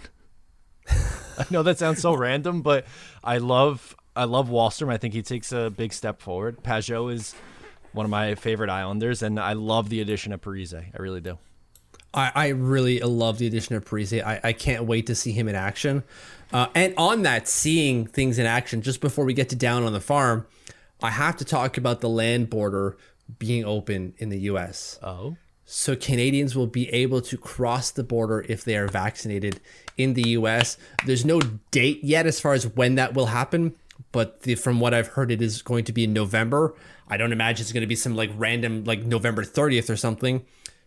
I know that sounds so random, but I love Wahlstrom. I think he takes a big step forward. Pajot is one of my favorite Islanders, and I love the addition of Parise. I really do. I really love the addition of Parise. I can't wait to see him in action. And on that, seeing things in action, just before we get to Down on the Farm, I have to talk about the land border being open in the U.S. Oh. So Canadians will be able to cross the border if they are vaccinated in the U.S. There's no date yet as far as when that will happen, but from what I've heard, it is going to be in November. I don't imagine it's going to be some like random like November 30th or something.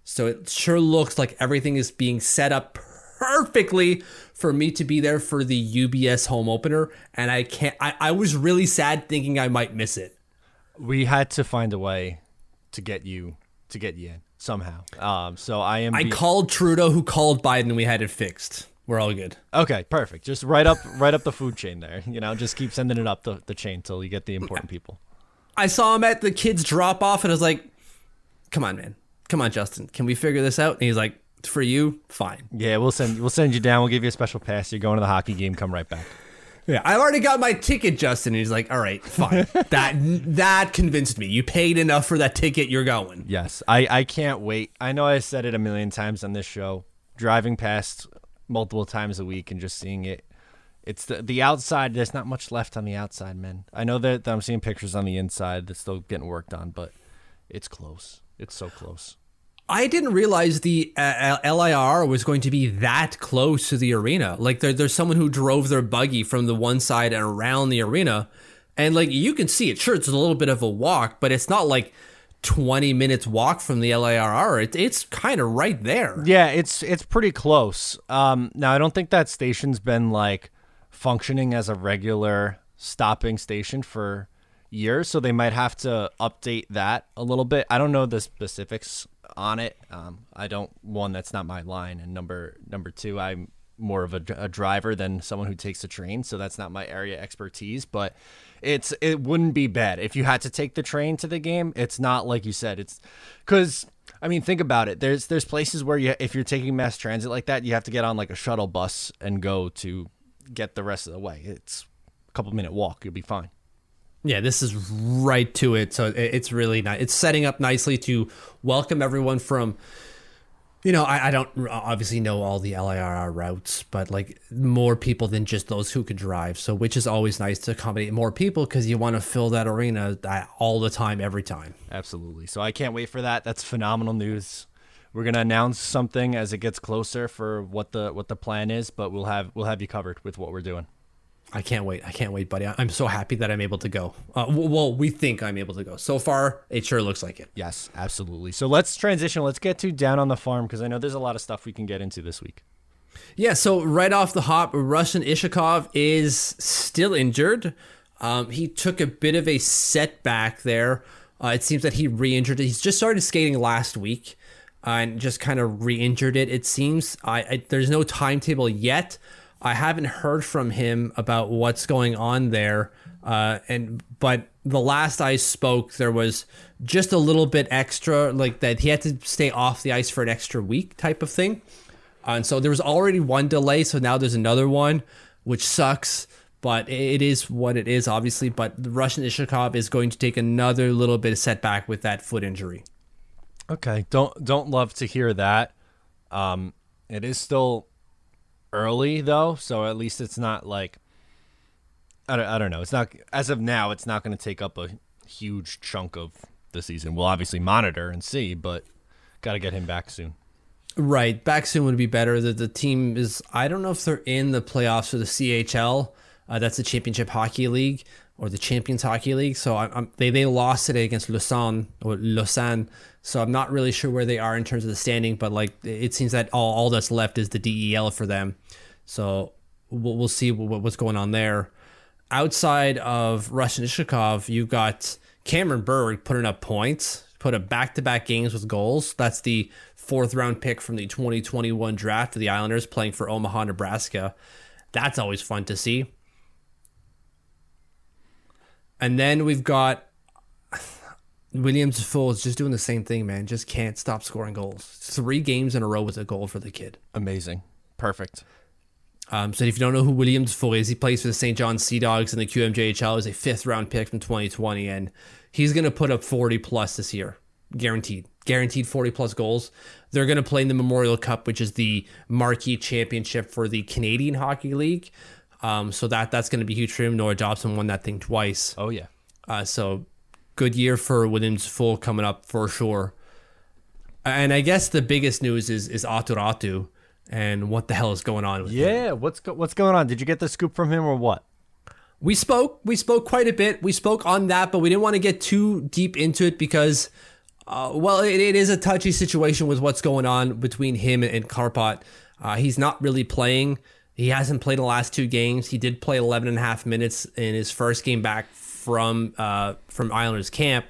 So it sure looks like everything is being set up perfectly for me to be there for the UBS home opener. And I was really sad thinking I might miss it. We had to find a way to get you in somehow. So I called Trudeau, who called Biden, and we had it fixed. We're all good. Okay, perfect. Just right up the food chain there. Just keep sending it up the chain till you get the important people. I saw him at the kids drop off, and I was like, "Come on, man. Come on, Justin. Can we figure this out?" And he's like, "For you, fine." Yeah, we'll send you down. We'll give you a special pass. You're going to the hockey game. Come right back. Yeah, I already got my ticket, Justin. And he's like, "All right, fine." That convinced me. You paid enough for that ticket. You're going. Yes, I can't wait. I know I said it a million times on this show. Driving past multiple times a week and just seeing it. It's the outside. There's not much left on the outside, man. I know that I'm seeing pictures on the inside that's still getting worked on, but it's close. It's so close. I didn't realize the LIR was going to be that close to the arena. Like there's someone who drove their buggy from the one side and around the arena, and like you can see it. Sure, it's a little bit of a walk, but it's not like 20 minutes walk from the LIRR. It's kind of right there. Yeah, it's pretty close. Now I don't think that station's been like functioning as a regular stopping station for years, so they might have to update that a little bit. I don't know the specifics on it. That's not my line, and number two, I'm more of a driver than someone who takes the train, so that's not my area expertise, but it wouldn't be bad if you had to take the train to the game. It's not like you said, it's because I mean, think about it. There's places where if you're taking mass transit like that, you have to get on like a shuttle bus and go to get the rest of the way. It's a couple minute walk. You'll be fine. Yeah, this is right to it. So it's really nice. It's setting up nicely to welcome everyone from, I don't obviously know all the LIRR routes, but like more people than just those who could drive. So which is always nice to accommodate more people because you want to fill that arena all the time, every time. Absolutely. So I can't wait for that. That's phenomenal news. We're going to announce something as it gets closer for what the plan is, but we'll have you covered with what we're doing. I can't wait, buddy. I'm so happy that I'm able to go. Well, we think I'm able to go. So far, it sure looks like it. Yes, absolutely. So let's transition. Let's get to Down on the Farm because I know there's a lot of stuff we can get into this week. Yeah, so right off the hop, Ruslan Iskhakov is still injured. He took a bit of a setback there. It seems that he re-injured it. He's just started skating last week and just kind of re-injured it, it seems. There's no timetable yet. I haven't heard from him about what's going on there. But the last I spoke, there was just a little bit extra, like that he had to stay off the ice for an extra week type of thing. And so there was already one delay, so now there's another one, which sucks. But it is what it is, obviously. But Ruslan Iskhakov is going to take another little bit of setback with that foot injury. Okay, don't love to hear that. It is still early though, so at least it's not like I don't know. It's not, as of now, it's not going to take up a huge chunk of the season. We'll obviously monitor and see, but got to get him back soon. Right, back soon would be better. The team is, I don't know if they're in the playoffs for the CHL. That's the Championship Hockey League or the Champions Hockey League. So they lost today against Lausanne. So I'm not really sure where they are in terms of the standing, but like it seems that all that's left is the DEL for them. So we'll see what's going on there. Outside of Ruslan Iskhakov, you got Cameron Berg putting up points, put up back-to-back games with goals. That's the 4th round pick from the 2021 draft for the Islanders, playing for Omaha, Nebraska. That's always fun to see. And then we've got Williams Full is just doing the same thing, man. Just can't stop scoring goals. 3 games in a row with a goal for the kid. Amazing. Perfect. So if you don't know who Williams Full is, he plays for the St. John Sea Dogs in the QMJHL. He's a 5th round pick from 2020, and he's going to put up 40 plus this year. Guaranteed 40 plus goals. They're going to play in the Memorial Cup, which is the marquee championship for the Canadian Hockey League. So that's going to be huge for him. Noah Dobson won that thing twice. Oh, yeah. So good year for Williams Full coming up for sure. And I guess the biggest news is Aatu Räty and what the hell is going on with him. Yeah, what's going on? Did you get the scoop from him or what? We spoke quite a bit. We spoke on that, but we didn't want to get too deep into it because Well, it is a touchy situation with what's going on between him and Karpat. He's not really playing. He hasn't played the last 2 games. He did play 11 and a half minutes in his first game back from Islanders camp.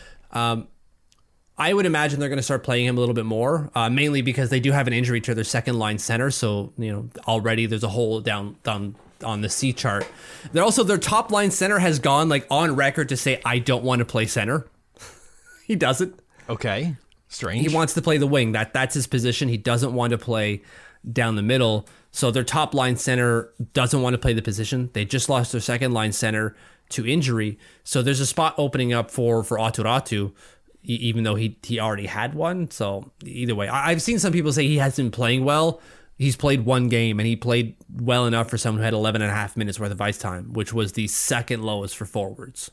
I would imagine they're going to start playing him a little bit more, mainly because they do have an injury to their second line center. So, already there's a hole down on the C chart. Their top line center has gone on record to say, I don't want to play center. He doesn't. Okay. Strange. He wants to play the wing. That's his position. He doesn't want to play down the middle. So their top line center doesn't want to play the position. They just lost their second line center to injury. So there's a spot opening up for Aatu Räty, even though he already had one. So either way, I've seen some people say he hasn't been playing well. He's played 1 game, and he played well enough for someone who had 11 and a half minutes worth of ice time, which was the second lowest for forwards.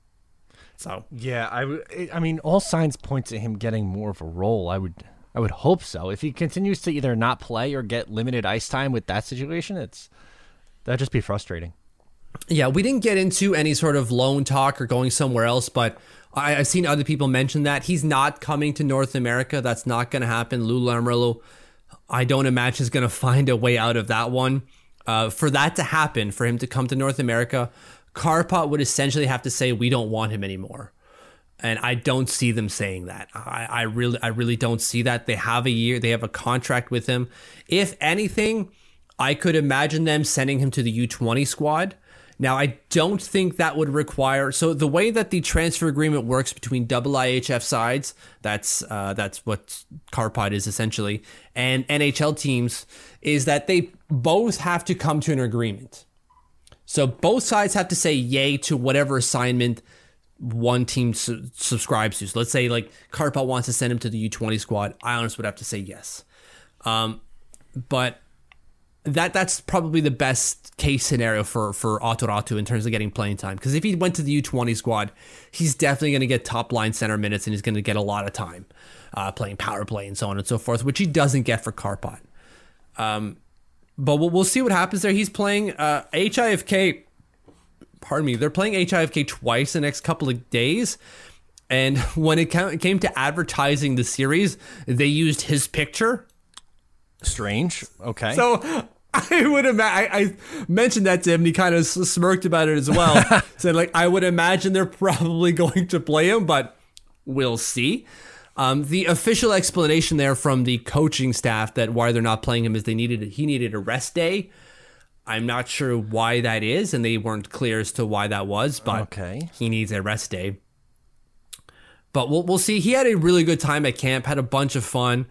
So yeah, I mean, all signs point to him getting more of a role. I would hope so. If he continues to either not play or get limited ice time with that situation, that'd just be frustrating. Yeah, we didn't get into any sort of loan talk or going somewhere else, but I've seen other people mention that he's not coming to North America. That's not going to happen. Lou Lamoriello, I don't imagine, is going to find a way out of that one. For that to happen, for him to come to North America, Karpat would essentially have to say, we don't want him anymore. And I don't see them saying that. I really don't see that. They have a year. They have a contract with him. If anything, I could imagine them sending him to the U20 squad. Now, I don't think that would require... So the way that the transfer agreement works between IIHF sides, that's what Karpat is essentially, and NHL teams, is that they both have to come to an agreement. So both sides have to say yay to whatever assignment one team subscribes to. So let's say Karpat wants to send him to the U20 squad. Islanders would have to say yes. But that's probably the best case scenario for Aatu Räty in terms of getting playing time. Because if he went to the U20 squad, he's definitely going to get top line center minutes, and he's going to get a lot of time playing power play and so on and so forth, which he doesn't get for Karpat. But we'll see what happens there. He's playing HIFK. Pardon me. They're playing HIFK twice the next couple of days. And when it came to advertising the series, they used his picture. Strange. Okay. So I would imagine, I mentioned that to him, and he kind of smirked about it as well. Said, I would imagine they're probably going to play him, but we'll see. The official explanation there from the coaching staff that why they're not playing him is he needed a rest day. I'm not sure why that is, and they weren't clear as to why that was, but okay. He needs a rest day. But we'll see. He had a really good time at camp, had a bunch of fun.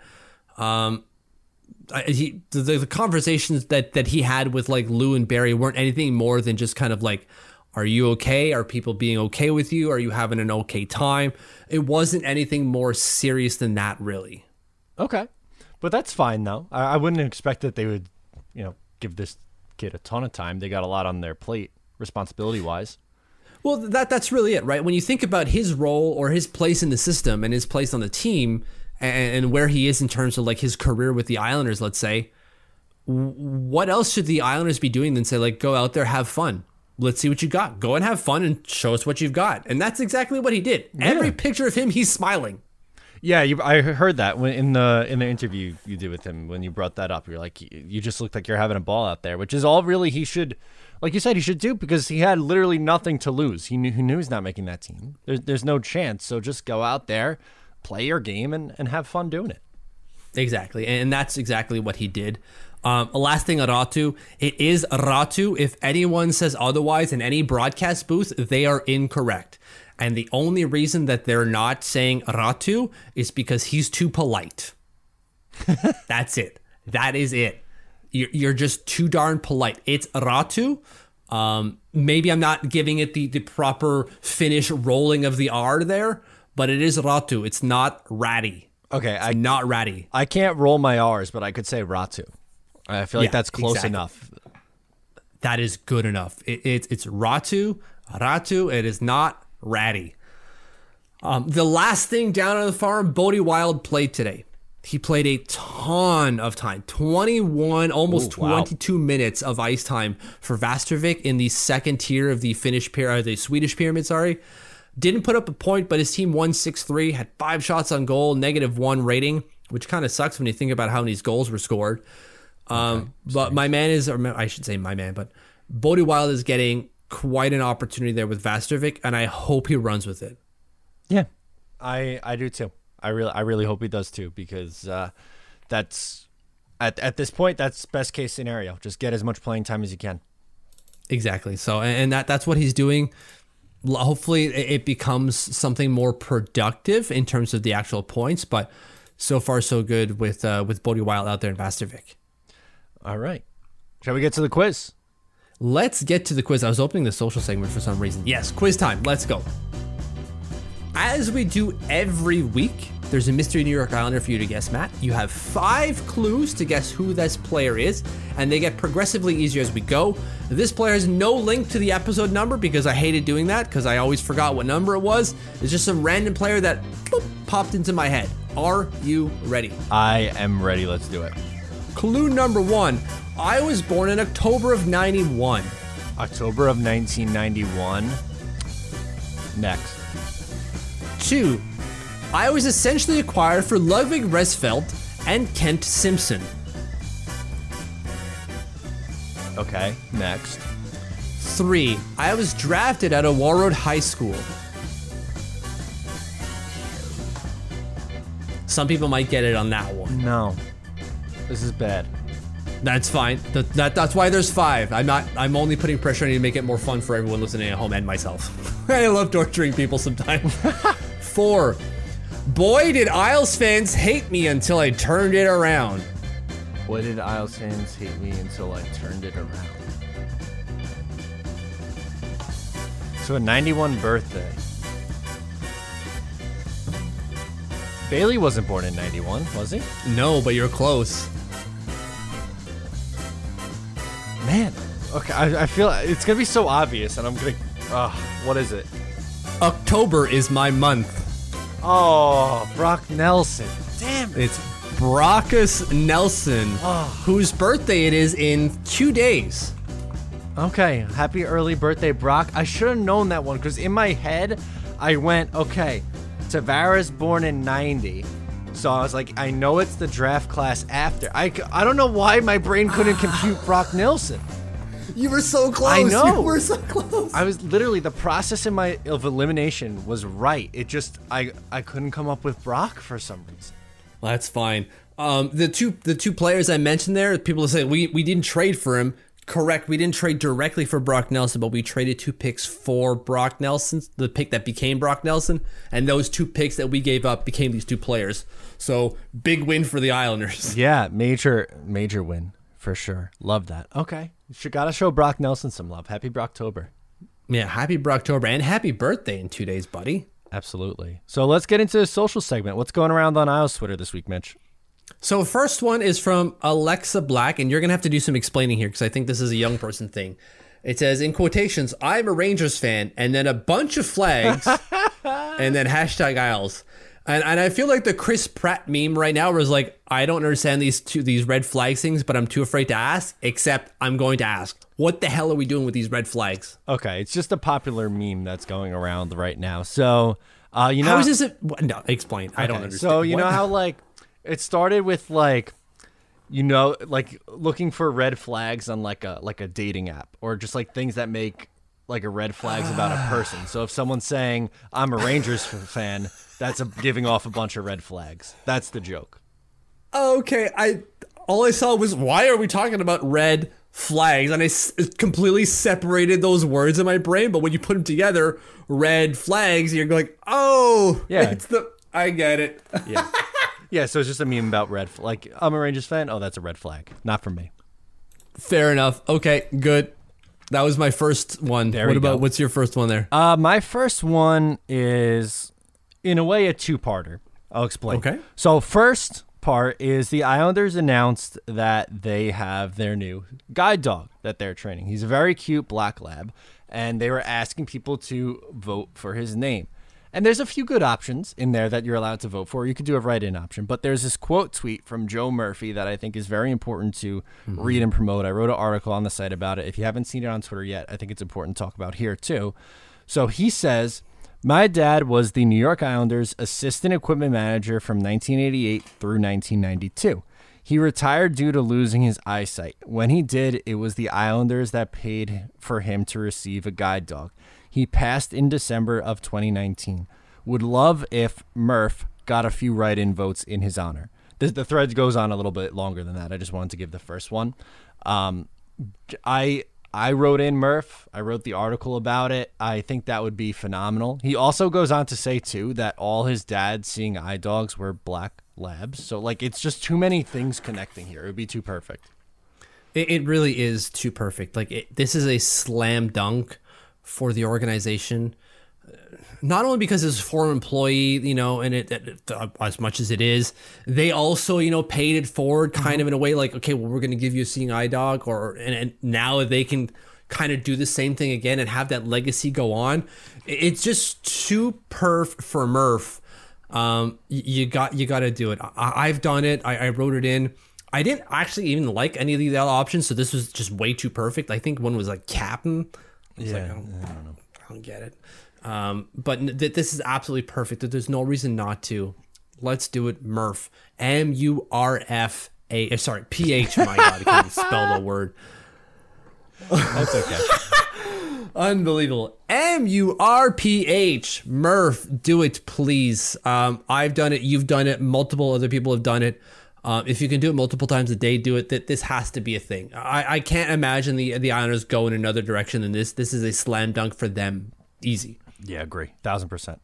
The conversations that he had with Lou and Barry weren't anything more than just kind of are you okay? Are people being okay with you? Are you having an okay time? It wasn't anything more serious than that, really. Okay. But that's fine, though. I wouldn't expect that they would, give this kid a ton of time. They got a lot on their plate, responsibility-wise. Well, that's really it, right? When you think about his role or his place in the system and his place on the team and where he is in terms of his career with the Islanders, let's say, what else should the Islanders be doing than say, go out there, have fun? Let's see what you got. Go and have fun and show us what you've got. And that's exactly what he did. Yeah. Every picture of him, he's smiling. Yeah, I heard that in the interview you did with him when you brought that up. You're like, you just look like you're having a ball out there, which is all really he should, like you said, he should do because he had literally nothing to lose. He knew he's not making that team. There's no chance. So just go out there, play your game, and have fun doing it. Exactly, and that's exactly what he did. Last thing on Räty, it is Räty. If anyone says otherwise in any broadcast booth, they are incorrect. And the only reason that they're not saying Räty is because he's too polite. That's it. That is it. You're just too darn polite. It's Räty. Maybe I'm not giving it the proper Finnish rolling of the R there, but it is Räty. It's not ratty. Okay, it's not ratty. I can't roll my R's, but I could say Räty. I feel like that's close enough. That is good enough. It's Räty. It is not ratty. The last thing down on the farm, Bodie Wild played today. He played a ton of time, 21, almost 22 minutes of ice time for Västervik in the second tier of the the Swedish pyramid. Didn't put up a point, but his team won 6-3, had 5 shots on goal, -1 rating, which kind of sucks when you think about how many goals were scored. But my man is, or I should say my man, but Bodie Wild is getting quite an opportunity there with Vastervik, and I hope he runs with it. Yeah, I do too. I really hope he does too, because that's at this point, that's best case scenario. Just get as much playing time as you can. Exactly. So, and that's what he's doing. Hopefully it becomes something more productive in terms of the actual points, but so far so good with Bodie Wild out there in Vastervik. All right. Shall we get to the quiz? Let's get to the quiz. I was opening the social segment for some reason. Yes, quiz time. Let's go. As we do every week, there's a mystery New York Islander for you to guess, Matt. You have 5 clues to guess who this player is, and they get progressively easier as we go. This player has no link to the episode number because I hated doing that because I always forgot what number it was. It's just some random player that popped into my head. Are you ready? I am ready. Let's do it. Clue number 1. I was born in October of 91. October of 1991. Next. 2. I was essentially acquired for Ludwig Resfeld and Kent Simpson. Okay, next. 3. I was drafted out of Warroad High School. Some people might get it on that one. No. This is bad. That's fine. That's why there's 5. I'm only putting pressure on you to make it more fun for everyone listening at home and myself. I love torturing people sometimes. 4. Boy, did Isles fans hate me until I turned it around. Boy, did Isles fans hate me until I turned it around. So a 91 birthday. Bailey wasn't born in 91, was he? No, but you're close. Man. Okay, I feel it's going to be so obvious, and I'm going to... what is it? October is my month. Oh, Brock Nelson. Damn it. It's Brockus Nelson, whose birthday it is in 2 days. Okay, happy early birthday, Brock. I should have known that one, because in my head, I went, okay, Tavares born in 90. So I was like, I know it's the draft class after. I don't know why my brain couldn't compute Brock Nelson. You were so close. I know. You were so close. I was literally, the process of elimination was right. It just, I couldn't come up with Brock for some reason. That's fine. The two players I mentioned there, people say we didn't trade for him. Correct. We didn't trade directly for Brock Nelson, but we traded 2 picks for Brock Nelson, the pick that became Brock Nelson, and those 2 picks that we gave up became these 2 players. So big win for the Islanders. Yeah, major win for sure. Love that. Okay. Gotta show Brock Nelson some love. Happy Brocktober. Yeah, happy Brocktober and happy birthday in 2 days, buddy. Absolutely. So let's get into the social segment. What's going around on Isles Twitter this week, Mitch? So first one is from Alexa Black, and you're going to have to do some explaining here because I think this is a young person thing. It says, in quotations, I'm a Rangers fan, and then a bunch of flags, and then #Isles. And I feel like the Chris Pratt meme right now was like, I don't understand these red flag things, but I'm too afraid to ask, except I'm going to ask. What the hell are we doing with these red flags? Okay, it's just a popular meme that's going around right now. So, you know... How is this... No, explain. I don't understand. So, you know how, like, it started with, like, you know, like, looking for red flags on, like a dating app, or just, like, things that make, like, a red flags about a person. So if someone's saying, I'm a Rangers fan... That's giving off a bunch of red flags. That's the joke. Okay, all I saw was, why are we talking about red flags? And I completely separated those words in my brain. But when you put them together, red flags, you're like, oh, yeah, I get it. Yeah, yeah. So it's just a meme about like, I'm a Rangers fan. Oh, that's a red flag. Not for me. Fair enough. Okay, good. That was my first one. What's your first one there? My first one is, in a way, a 2-parter. I'll explain. Okay. So first part is the Islanders announced that they have their new guide dog that they're training. He's a very cute black lab, and they were asking people to vote for his name. And there's a few good options in there that you're allowed to vote for. You could do a write-in option, but there's this quote tweet from Joe Murphy that I think is very important to read and promote. I wrote an article on the site about it. If you haven't seen it on Twitter yet, I think it's important to talk about here too. So he says, My dad was the New York Islanders assistant equipment manager from 1988 through 1992. He retired due to losing his eyesight. When he did, it was the Islanders that paid for him to receive a guide dog. He passed in December of 2019. Would love if Murph got a few write-in votes in his honor. The thread goes on a little bit longer than that. I just wanted to give the first one. I wrote in Murph. I wrote the article about it. I think that would be phenomenal. He also goes on to say, too, that all his dad seeing eye dogs were black labs. So, like, it's just too many things connecting here. It would be too perfect. It really is too perfect. Like, this is a slam dunk for the organization. Not only because it's a former employee, you know, and as much as it is, they also, you know, paid it forward kind of in a way like, okay, well, we're going to give you a seeing eye dog, and now they can kind of do the same thing again and have that legacy go on. It's just too perf for Murph. You got to do it. I've done it. I wrote it in. I didn't actually even like any of the other options, so this was just way too perfect. I think one was like captain. I don't know. I don't get it. But this is absolutely perfect. There's no reason not to. Let's do it, Murph. M-U-R-F-A. Sorry, P-H. My God, I can't even spell the word. That's okay. Unbelievable. M-U-R-P-H. Murph, do it, please. I've done it. You've done it. Multiple other people have done it. If you can do it multiple times a day, do it. This has to be a thing. I can't imagine the Islanders go in another direction than this. This is a slam dunk for them. Easy. Yeah, agree. 1,000%.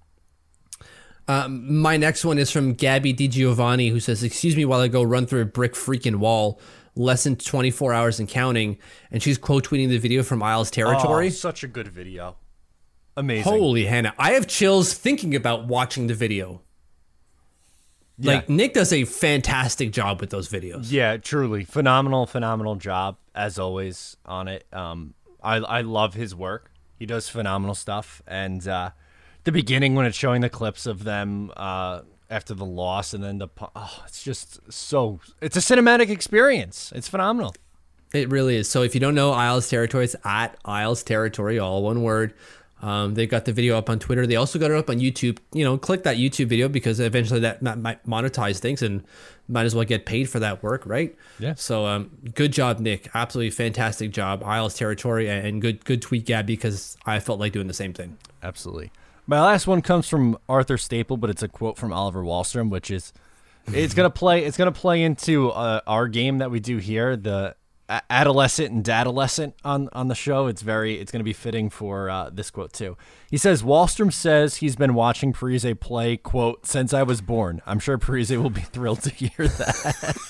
My next one is from Gabby DiGiovanni, who says, excuse me while I go run through a brick freaking wall. Less than 24 hours and counting. And she's quote tweeting the video from Isles Territory. Oh, such a good video. Amazing. Holy Hannah. I have chills thinking about watching the video. Yeah. Like, Nick does a fantastic job with those videos. Yeah, truly. Phenomenal job, as always, on it. I love his work. He does phenomenal stuff. And the beginning when it's showing the clips of them after the loss and then it's just so... It's a cinematic experience. It's phenomenal. It really is. So if you don't know Isles Territory, it's at Isles Territory, all one word. They've got the video up on Twitter. They also got it up on YouTube. You know, click that YouTube video because eventually that might monetize things and might as well get paid for that work, right? Yeah. So good job, Nick. Absolutely fantastic job. Isles Territory, and good tweet, Gabby, because I felt like doing the same thing. Absolutely. My last one comes from Arthur Staple, but it's a quote from Oliver Wahlstrom, which is it's gonna play into our game that we do here, the adolescent and dadolescent on the show. It's going to be fitting for this quote too. He says, Wahlstrom says he's been watching Parise play, quote, since I was born. I'm sure Parise will be thrilled to hear that.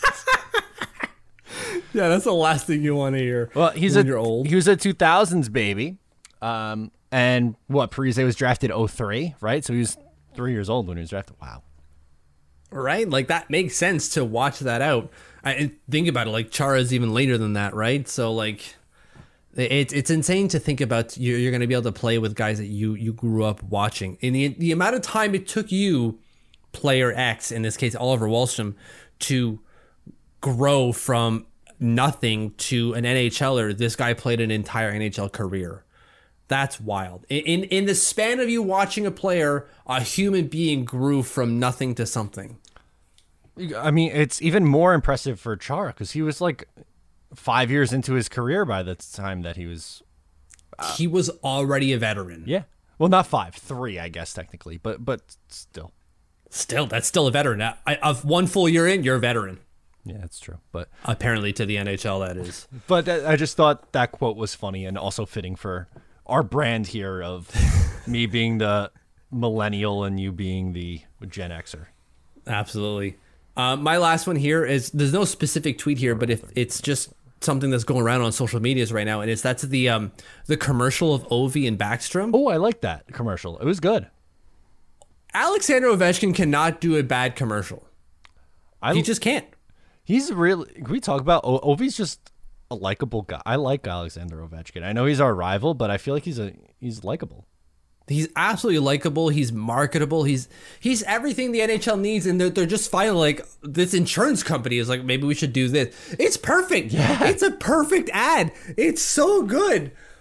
Yeah, that's the last thing you want to hear. Well, you're old. He was a 2000s baby. And what, Parise was drafted 03, right? So he was 3 years old when he was drafted. Wow. Right? Like, that makes sense to watch that out. And think about it, like, Chara is even later than that, right? So, like, it's insane to think about you're going to be able to play with guys that you grew up watching. And the amount of time it took you, player X, in this case, Oliver Wahlstrom, to grow from nothing to an NHLer, this guy played an entire NHL career. That's wild. In the span of you watching a player, a human being grew from nothing to something. I mean, it's even more impressive for Chara because he was like 5 years into his career by the time that he was... he was already a veteran. Yeah. Well, not 5, 3, I guess, technically, but still. Still, that's still a veteran. Of 1 full year in, you're a veteran. Yeah, that's true. But apparently to the NHL, that is. But I just thought that quote was funny and also fitting for our brand here of me being the millennial and you being the Gen Xer. Absolutely. My last one here is, there's no specific tweet here, but if it's just something that's going around on social medias right now, and that's the commercial of Ovi and Backstrom. Oh, I like that commercial. It was good. Alexander Ovechkin cannot do a bad commercial. He just can't. He's really... Can we talk about... Ovi's just a likable guy. I like Alexander Ovechkin. I know he's our rival, but I feel like he's likable. He's absolutely likable. He's marketable. He's everything the NHL needs, and they're just finally like, this insurance company is like, maybe we should do this. It's perfect. Yeah. It's a perfect ad. It's so good.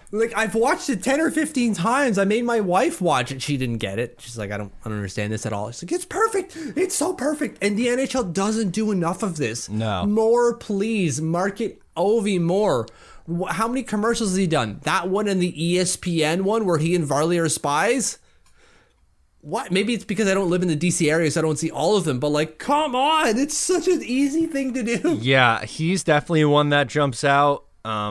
Like, I've watched it 10 or 15 times. I made my wife watch it. She didn't get it. She's like, I don't understand this at all. She's like, it's perfect. It's so perfect. And the NHL doesn't do enough of this. No. More, please. Market Ovi more. How many commercials has he done? That one and the ESPN one where he and Varley are spies? What? Maybe it's because I don't live in the DC area, so I don't see all of them. But, like, come on. It's such an easy thing to do. Yeah, he's definitely one that jumps out.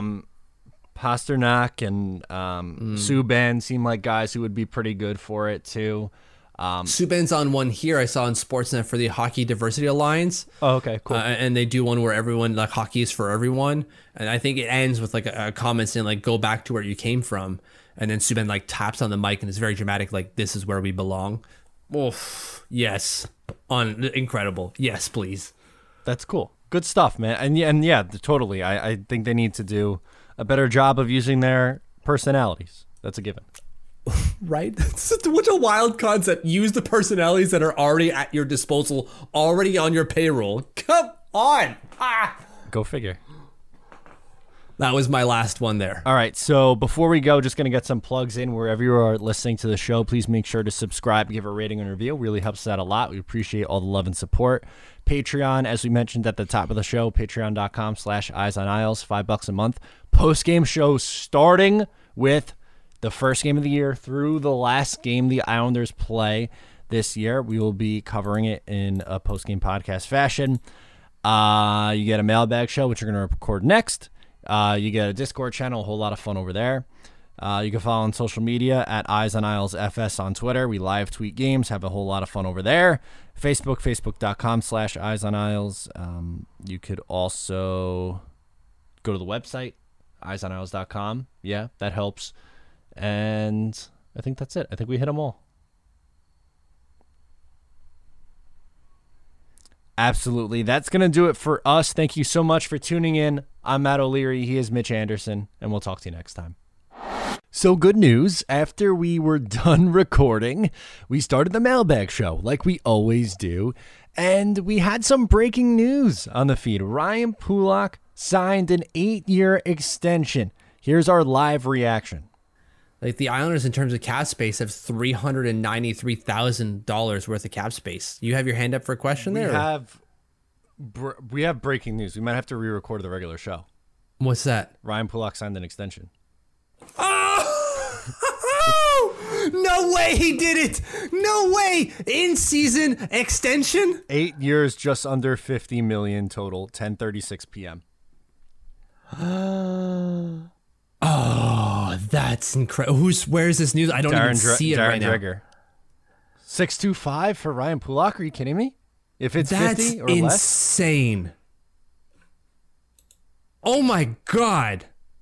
Pasternak and Subban seem like guys who would be pretty good for it too. Subban's on one here I saw on Sportsnet for the Hockey Diversity Alliance. Oh, okay, cool. And they do one where everyone, like, hockey is for everyone. And I think it ends with like a comment saying like, go back to where you came from. And then Subban like taps on the mic and it's very dramatic, like, this is where we belong. Oof, yes. Incredible. Yes, please. That's cool. Good stuff, man. And yeah, totally. I think they need to do a better job of using their personalities. That's a given. Right? It's such a wild concept. Use the personalities that are already at your disposal, already on your payroll. Come on. Go figure. That was my last one there. All right, so before we go, just going to get some plugs in. Wherever you are listening to the show, please make sure to subscribe, give a rating and review. Really helps us out a lot. We appreciate all the love and support. Patreon, as we mentioned at the top of the show, patreon.com/EyesOnIsles, $5 a month. Post-game show starting with the first game of the year through the last game the Islanders play this year. We will be covering it in a post-game podcast fashion. You get a mailbag show, which you're going to record next. You get a Discord channel, a whole lot of fun over there. You can follow on social media at Eyes on Isles FS on Twitter. We live tweet games, have a whole lot of fun over there. Facebook, facebook.com/Eyes on Isles. You could also go to the website, eyesoniles.com. Yeah, that helps. And I think that's it. I think we hit them all. Absolutely. That's going to do it for us. Thank you so much for tuning in. I'm Matt O'Leary. He is Mitch Anderson, and we'll talk to you next time. So good news. After we were done recording, we started the mailbag show like we always do, and we had some breaking news on the feed. Ryan Pulock signed an 8-year extension. Here's our live reaction. Like, the Islanders, in terms of cap space, have $393,000 worth of cap space. You have your hand up for a question there? We have breaking news. We might have to re-record the regular show. What's that? Ryan Pulock signed an extension. Oh! No way he did it! No way! In-season extension? 8 years, just under $50 million total, 10:36 p.m. Oh, that's incredible. Where's this news? I don't even see it right Dreger. Now. 625 for Ryan Pulock? Are you kidding me? If it's that's 50 or less? That's insane. Oh my God.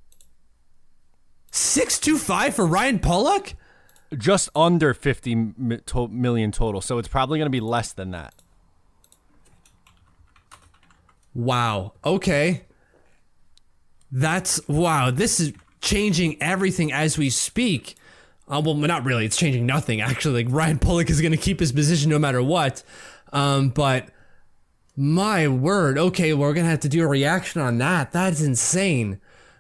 625 for Ryan Pulock? Just under 50 million total, so it's probably going to be less than that. Wow. Okay. Wow. This is changing everything as we speak. Well, not really. It's changing nothing, actually. Like, Ryan Pulock is going to keep his position no matter what. But my word. Okay, we're going to have to do a reaction on that. That's insane.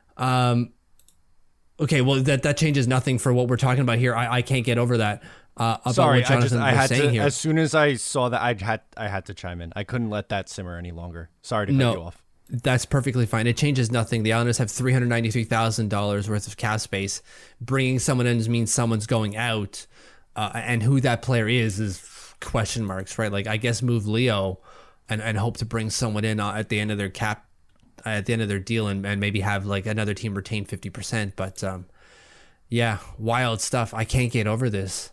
Okay, well, that changes nothing for what we're talking about here. I can't get over that. Sorry, what Jonathan I had to. Here. As soon as I saw that, I had to chime in. I couldn't let that simmer any longer. Sorry to cut you off. That's perfectly fine. It changes nothing. The Islanders have $393,000 worth of cap space. Bringing someone in means someone's going out, and who that player is question marks, right? Like, I guess move Leo, and hope to bring someone in at the end of their cap, at the end of their deal, and maybe have like another team retain 50%. But yeah, wild stuff. I can't get over this.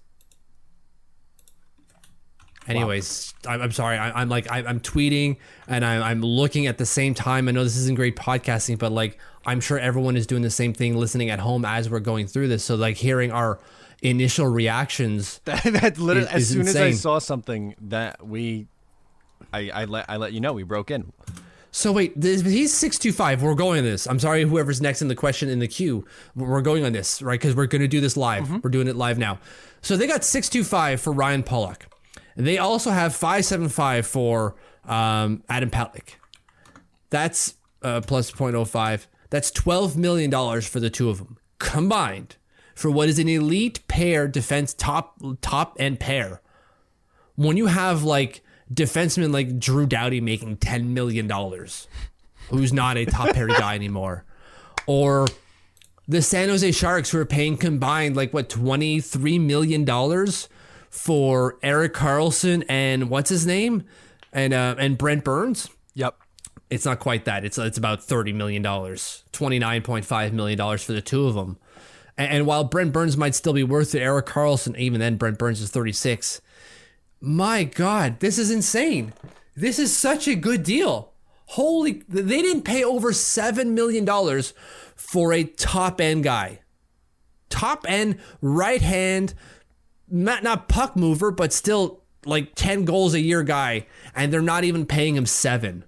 Anyways, wow. I'm sorry. I'm tweeting and I'm looking at the same time. I know this isn't great podcasting, but like, I'm sure everyone is doing the same thing, listening at home as we're going through this. So like, hearing our initial reactions. That literally, as soon insane. as I saw something that I let you know, we broke in. So wait, he's 625. We're going on this. I'm sorry, whoever's next in the question in the queue. We're going on this, right? Because we're going to do this live. Mm-hmm. We're doing it live now. So they got 625 for Ryan Pulock. They also have 575 for Adam Pelech. That's plus 0.05. That's $12 million for the two of them. combined for what is an elite pair defense, top end pair. When you have like defensemen like Drew Doughty making $10 million, who's not a top pair guy anymore, or the San Jose Sharks who are paying combined like what $23 million for Erik Karlsson and what's his name, and Brent Burns. Yep. It's not quite that. It's about $30 million, $29.5 million for the two of them. And while Brent Burns might still be worth it, Erik Karlsson, even then, Brent Burns is 36. My God, this is insane. This is such a good deal. They didn't pay over $7 million for a top end guy. Top end, right hand, not puck mover, but still like 10 goals a year guy. And they're not even paying him $7.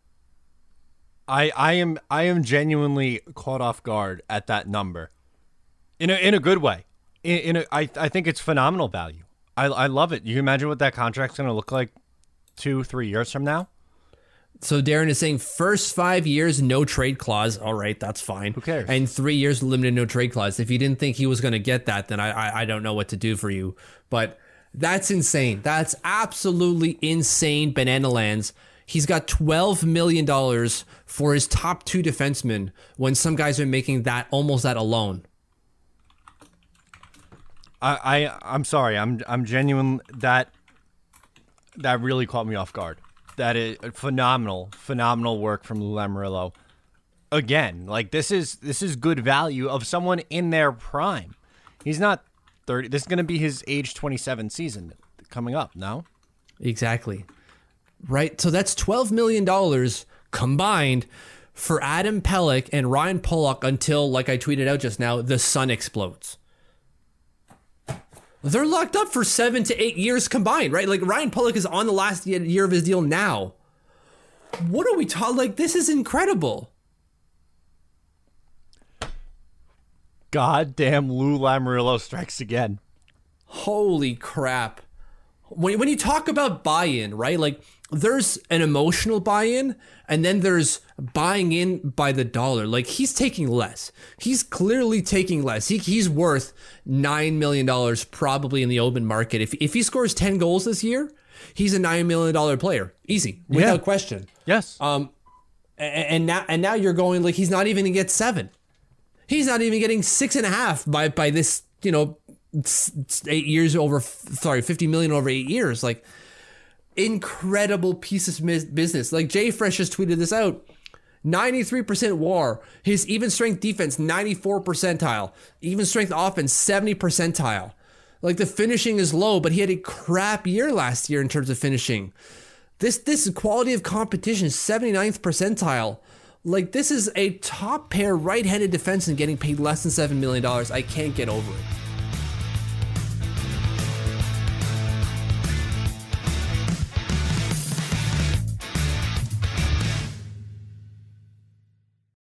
I am genuinely caught off guard at that number. In a good way. I think it's phenomenal value. I love it. You imagine what that contract's going to look like 2-3 years from now? So Darren is saying first 5 years, no trade clause. All right, that's fine. Who cares? And 3 years, limited no trade clause. If you didn't think he was going to get that, then I don't know what to do for you. But that's insane. That's absolutely insane, Banana Lands. He's got $12 million for his top two defensemen when some guys are making that almost that alone. I'm sorry. I'm genuine. That really caught me off guard. That is phenomenal work from Lou Lamoriello. Again, like this is good value of someone in their prime. He's not 30. This is going to be his age 27 season coming up. No, exactly. Right. So that's $12 million combined for Adam Pelech and Ryan Pulock until, like I tweeted out just now, the sun explodes. They're locked up for 7 to 8 years combined, right? Like Ryan Pulock is on the last year of his deal now. What are we talking? Like, this is incredible. Goddamn, Lou Lamoriello strikes again. Holy crap. When you talk about buy-in, right? Like, there's an emotional buy-in, and then there's buying in by the dollar. Like, he's taking less. He's clearly taking less. He's worth $9 million probably in the open market. If he scores 10 goals this year, he's a $9 million player. Easy, without question. Yes. And now you're going, like, he's not even going to get 7. He's not even getting 6.5 by this, 8 years over, 50 million over 8 years. Like, incredible piece of business. Like, Jay Fresh just tweeted this out. 93% WAR. His even strength defense, 94 percentile. Even strength offense, 70 percentile. Like, the finishing is low, but he had a crap year last year in terms of finishing. This quality of competition, 79th percentile. Like, this is a top pair right-handed defenseman getting paid less than $7 million. I can't get over it.